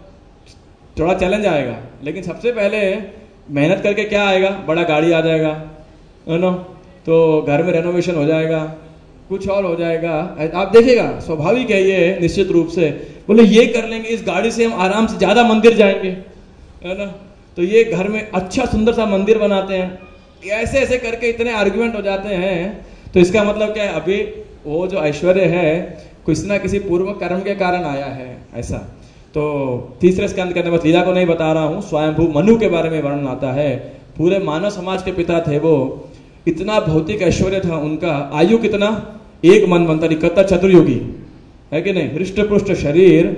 S1: थोड़ा चैलेंज आएगा, लेकिन सबसे पहले मेहनत करके क्या आएगा, बड़ा गाड़ी आ जाएगा, है ना, तो घर में रेनोवेशन हो जाएगा, कुछ और हो जाएगा। आप देखिएगा स्वाभाविक है ये, निश्चित रूप से बोले ये कर लेंगे, इस गाड़ी से हम आराम से ज्यादा मंदिर जाएंगे, है ना, तो ये घर में अच्छा सुंदर सा मंदिर बनाते हैं, ऐसे ऐसे करके इतने आर्ग्यूमेंट हो जाते हैं। तो इसका मतलब क्या है, अभी वो जो ऐश्वर्य है किसी ना किसी पूर्व कर्म के कारण आया है ऐसा। तो तीसरे स्कंद के अंदर, बस लीला को नहीं बता रहा हूँ, स्वयंभू मनु के बारे में वर्णन आता है। पूरे मानव समाज के पिता थे वो, इतना भौतिक ऐश्वर्य था उनका, आयु कितना, एक मनवंतरी, कतर चतुर्युगी, है कि नहीं, हृष्ट पुष्ट शरीर,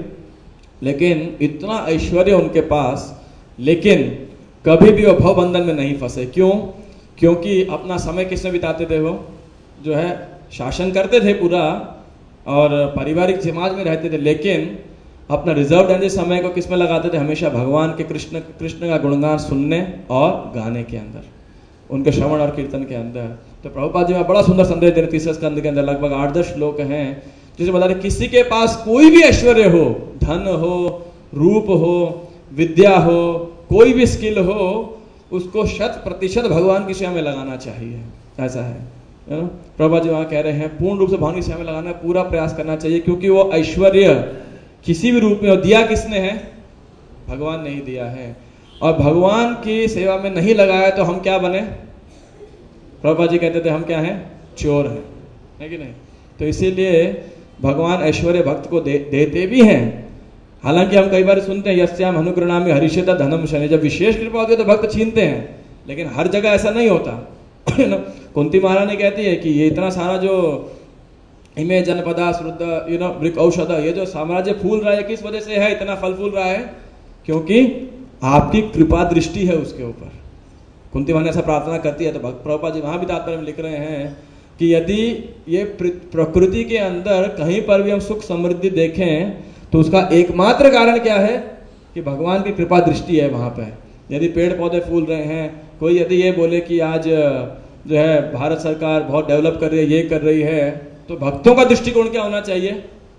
S1: लेकिन इतना ऐश्वर्य उनके पास, लेकिन कभी भी वो भव बंधन में नहीं फंसे। क्यों? क्योंकि अपना समय किसमें बिताते थे, वो जो है शासन करते थे पूरा और पारिवारिक समाज में रहते थे, लेकिन अपना रिजर्व एनर्जी समय को किसमें लगाते थे, हमेशा भगवान के कृष्ण का गुणगान सुनने और गाने के अंदर, उनके श्रवण और कीर्तन के अंदर। तो प्रभुपाद जी में बड़ा सुंदर संदेश दे रहे, तीसरे स्कंद के अंदर लगभग 8-10 श्लोक हैं जिसे बता रहे किसी के पास कोई भी ऐश्वर्य हो, धन हो, रूप हो, विद्या हो, कोई भी स्किल हो, उसको 100% भगवान की सेवा में लगाना चाहिए, ऐसा है ना। प्रभुपाद जी वहां कह रहे हैं पूर्ण रूप से भगवान की सेवा में लगाना पूरा प्रयास करना चाहिए, क्योंकि वो ऐश्वर्य किसी भी रूप में हो, दिया किसने है, भगवान ने ही दिया है। और भगवान की सेवा में नहीं लगाया तो हम क्या बने, प्रभुपाद जी कहते थे हम क्या हैं, चोर हैं, है कि नहीं। तो इसीलिए भगवान ऐश्वर्य भक्त को देते भी हैं। हालांकि हम कई बार सुनते हैं यस्याम अनुग्रणामि हरिषेता धनम शनि, जब विशेष कृपा होती है तो भक्त छीनते हैं, लेकिन हर जगह ऐसा नहीं होता। कुंती महारानी कहती है कि ये इतना सारा जो इमे जनपदा श्रुद्ध वृक औषध, ये जो साम्राज्य फूल रहा है किस वजह से है, इतना फल फूल रहा है, क्योंकि आपकी कृपा दृष्टि है उसके ऊपर। कुंती महारानी ऐसा प्रार्थना करती है। तो भक्त प्रभुपाद जी वहां भी तात्पर्य में लिख रहे हैं कि यदि ये प्रकृति के अंदर कहीं पर भी हम सुख समृद्धि देखें तो उसका एकमात्र कारण क्या है कि भगवान की कृपा दृष्टि है वहां पे। यदि पेड़ पौधे फूल रहे हैं, कोई यदि ये बोले कि आज जो है भारत सरकार बहुत डेवलप कर रही है, ये कर रही है, तो भक्तों का दृष्टिकोण क्या होना चाहिए,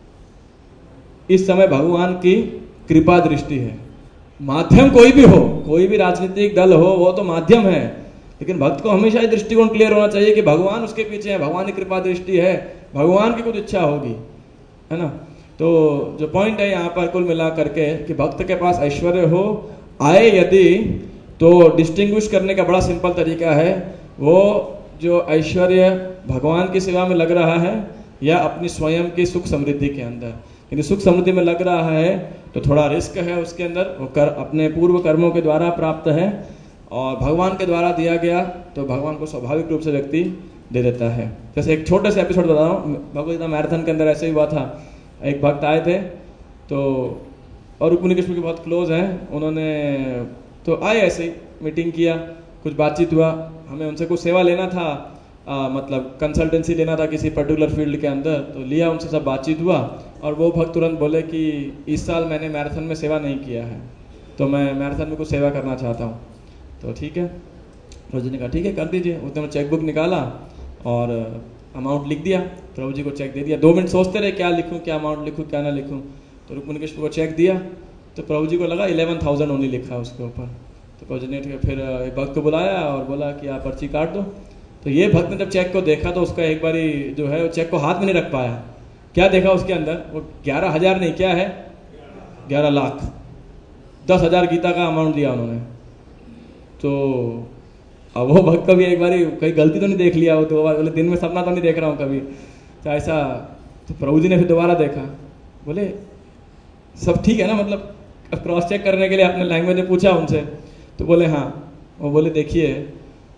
S1: इस समय भगवान की कृपा दृष्टि है। माध्यम कोई भी हो, कोई भी राजनीतिक दल हो, वो तो माध्यम है, लेकिन भक्त को हमेशा ये दृष्टिकोण क्लियर होना चाहिए कि भगवान उसके पीछे है, भगवान की कृपा दृष्टि है, भगवान की कुछ इच्छा होगी, है ना। तो जो पॉइंट है यहाँ पर कुल मिला करके कि भक्त के पास ऐश्वर्य हो आए यदि, तो डिस्टिंग्विश करने का बड़ा सिंपल तरीका है, वो जो ऐश्वर्य भगवान की सेवा में लग रहा है या अपनी स्वयं की सुख समृद्धि के अंदर। यदि सुख समृद्धि में लग रहा है तो थोड़ा रिस्क है उसके अंदर, वो अपने पूर्व कर्मों के द्वारा प्राप्त है, और भगवान के द्वारा दिया गया तो भगवान को स्वाभाविक रूप से व्यक्ति दे देता है। जैसे एक छोटे से एपिसोड बता रहा हूँ, भगवद गीता मैराथन के अंदर ऐसे ही हुआ था। एक भक्त आए थे तो और रुक्मिणी कृष्ण के बहुत क्लोज हैं, उन्होंने तो आए ऐसे ही मीटिंग किया, कुछ बातचीत हुआ, हमें उनसे कुछ सेवा लेना था, मतलब कंसल्टेंसी लेना था किसी पर्टिकुलर फील्ड के अंदर, तो लिया उनसे, सब बातचीत हुआ, और वो भक्त तुरंत बोले कि इस साल मैंने मैराथन में सेवा नहीं किया है, तो मैं मैराथन में कुछ सेवा करना चाहता हूँ। तो ठीक है, प्रभु जी ने कहा ठीक है कर दीजिए। उसने चेकबुक निकाला और अमाउंट लिख दिया, प्रभु जी को चेक दे दिया। 2 मिनट सोचते रहे क्या लिखूँ, क्या अमाउंट लिखूँ, क्या ना लिखूँ। तो रुक्मिणी कृष्ण को चेक दिया तो प्रभु जी को लगा 11,000 ओनली लिखा उसके ऊपर। तो प्रभु जी ने फिर एक भक्त को बुलाया और बोला कि आप पर्ची काट दो। तो ये भक्त ने जब चेक को देखा तो उसका एक बारी जो है वो चेक को हाथ में नहीं रख पाया। क्या देखा उसके अंदर, वो 11,000 नहीं, क्या है 11 लाख, 10,000 गीता का अमाउंट दिया उन्होंने। तो अब वो भक्त कभी एक बारी कहीं गलती तो नहीं देख लिया, वो तो बोले दिन में सपना तो नहीं देख रहा हूँ कभी, तो ऐसा। तो प्रभु जी ने फिर दोबारा देखा, बोले सब ठीक है ना, मतलब क्रॉस चेक करने के लिए अपने लैंग्वेज में पूछा उनसे, तो बोले हाँ। वो बोले देखिए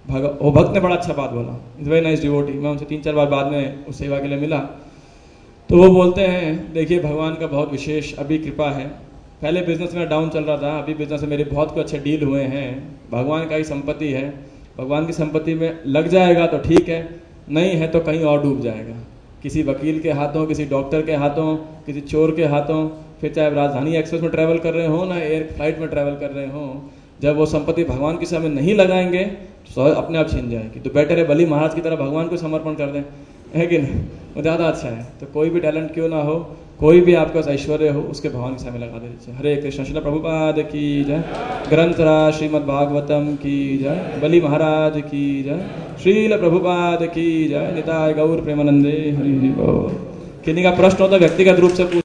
S1: वो भक्त ने बड़ा अच्छा बात बोला, इट्स वेरी नाइस डिवोटी। मैं उनसे 3-4 बार बाद में उस सेवा के लिए मिला, तो वो बोलते हैं देखिए भगवान का बहुत विशेष अभी कृपा है। पहले बिजनेस में डाउन चल रहा था, अभी बिजनेस में मेरे बहुत कुछ अच्छे डील हुए हैं। भगवान का ही संपत्ति है, भगवान की संपत्ति में लग जाएगा तो ठीक है, नहीं है तो कहीं और डूब जाएगा, किसी वकील के हाथों, किसी डॉक्टर के हाथों, किसी चोर के हाथों। फिर चाहे राजधानी एक्सप्रेस में ट्रैवल कर रहे हो ना एयर फ्लाइट में ट्रैवल कर रहे हो, जब वो संपत्ति भगवान के सामने नहीं लगाएंगे तो अपने आप छीन जाएगी। तो बेटर है बली महाराज की तरह भगवान को समर्पण कर दें, है कि नहीं? वो ज़्यादा अच्छा है। तो कोई भी टैलेंट क्यों ना हो, कोई भी आपके पास ऐश्वर्य हो, उसके भगवान के सामने लगा दीजिए। हरे कृष्ण। श्रील प्रभुपाद की जय। ग्रंथराज श्रीमद् भागवतम की जय। बली महाराज की जय। श्रील प्रभुपाद की जय। निताय गौर प्रेमानंदे हरि बोल। किन्हीं का प्रश्न हो तो व्यक्तिगत रूप से पूछ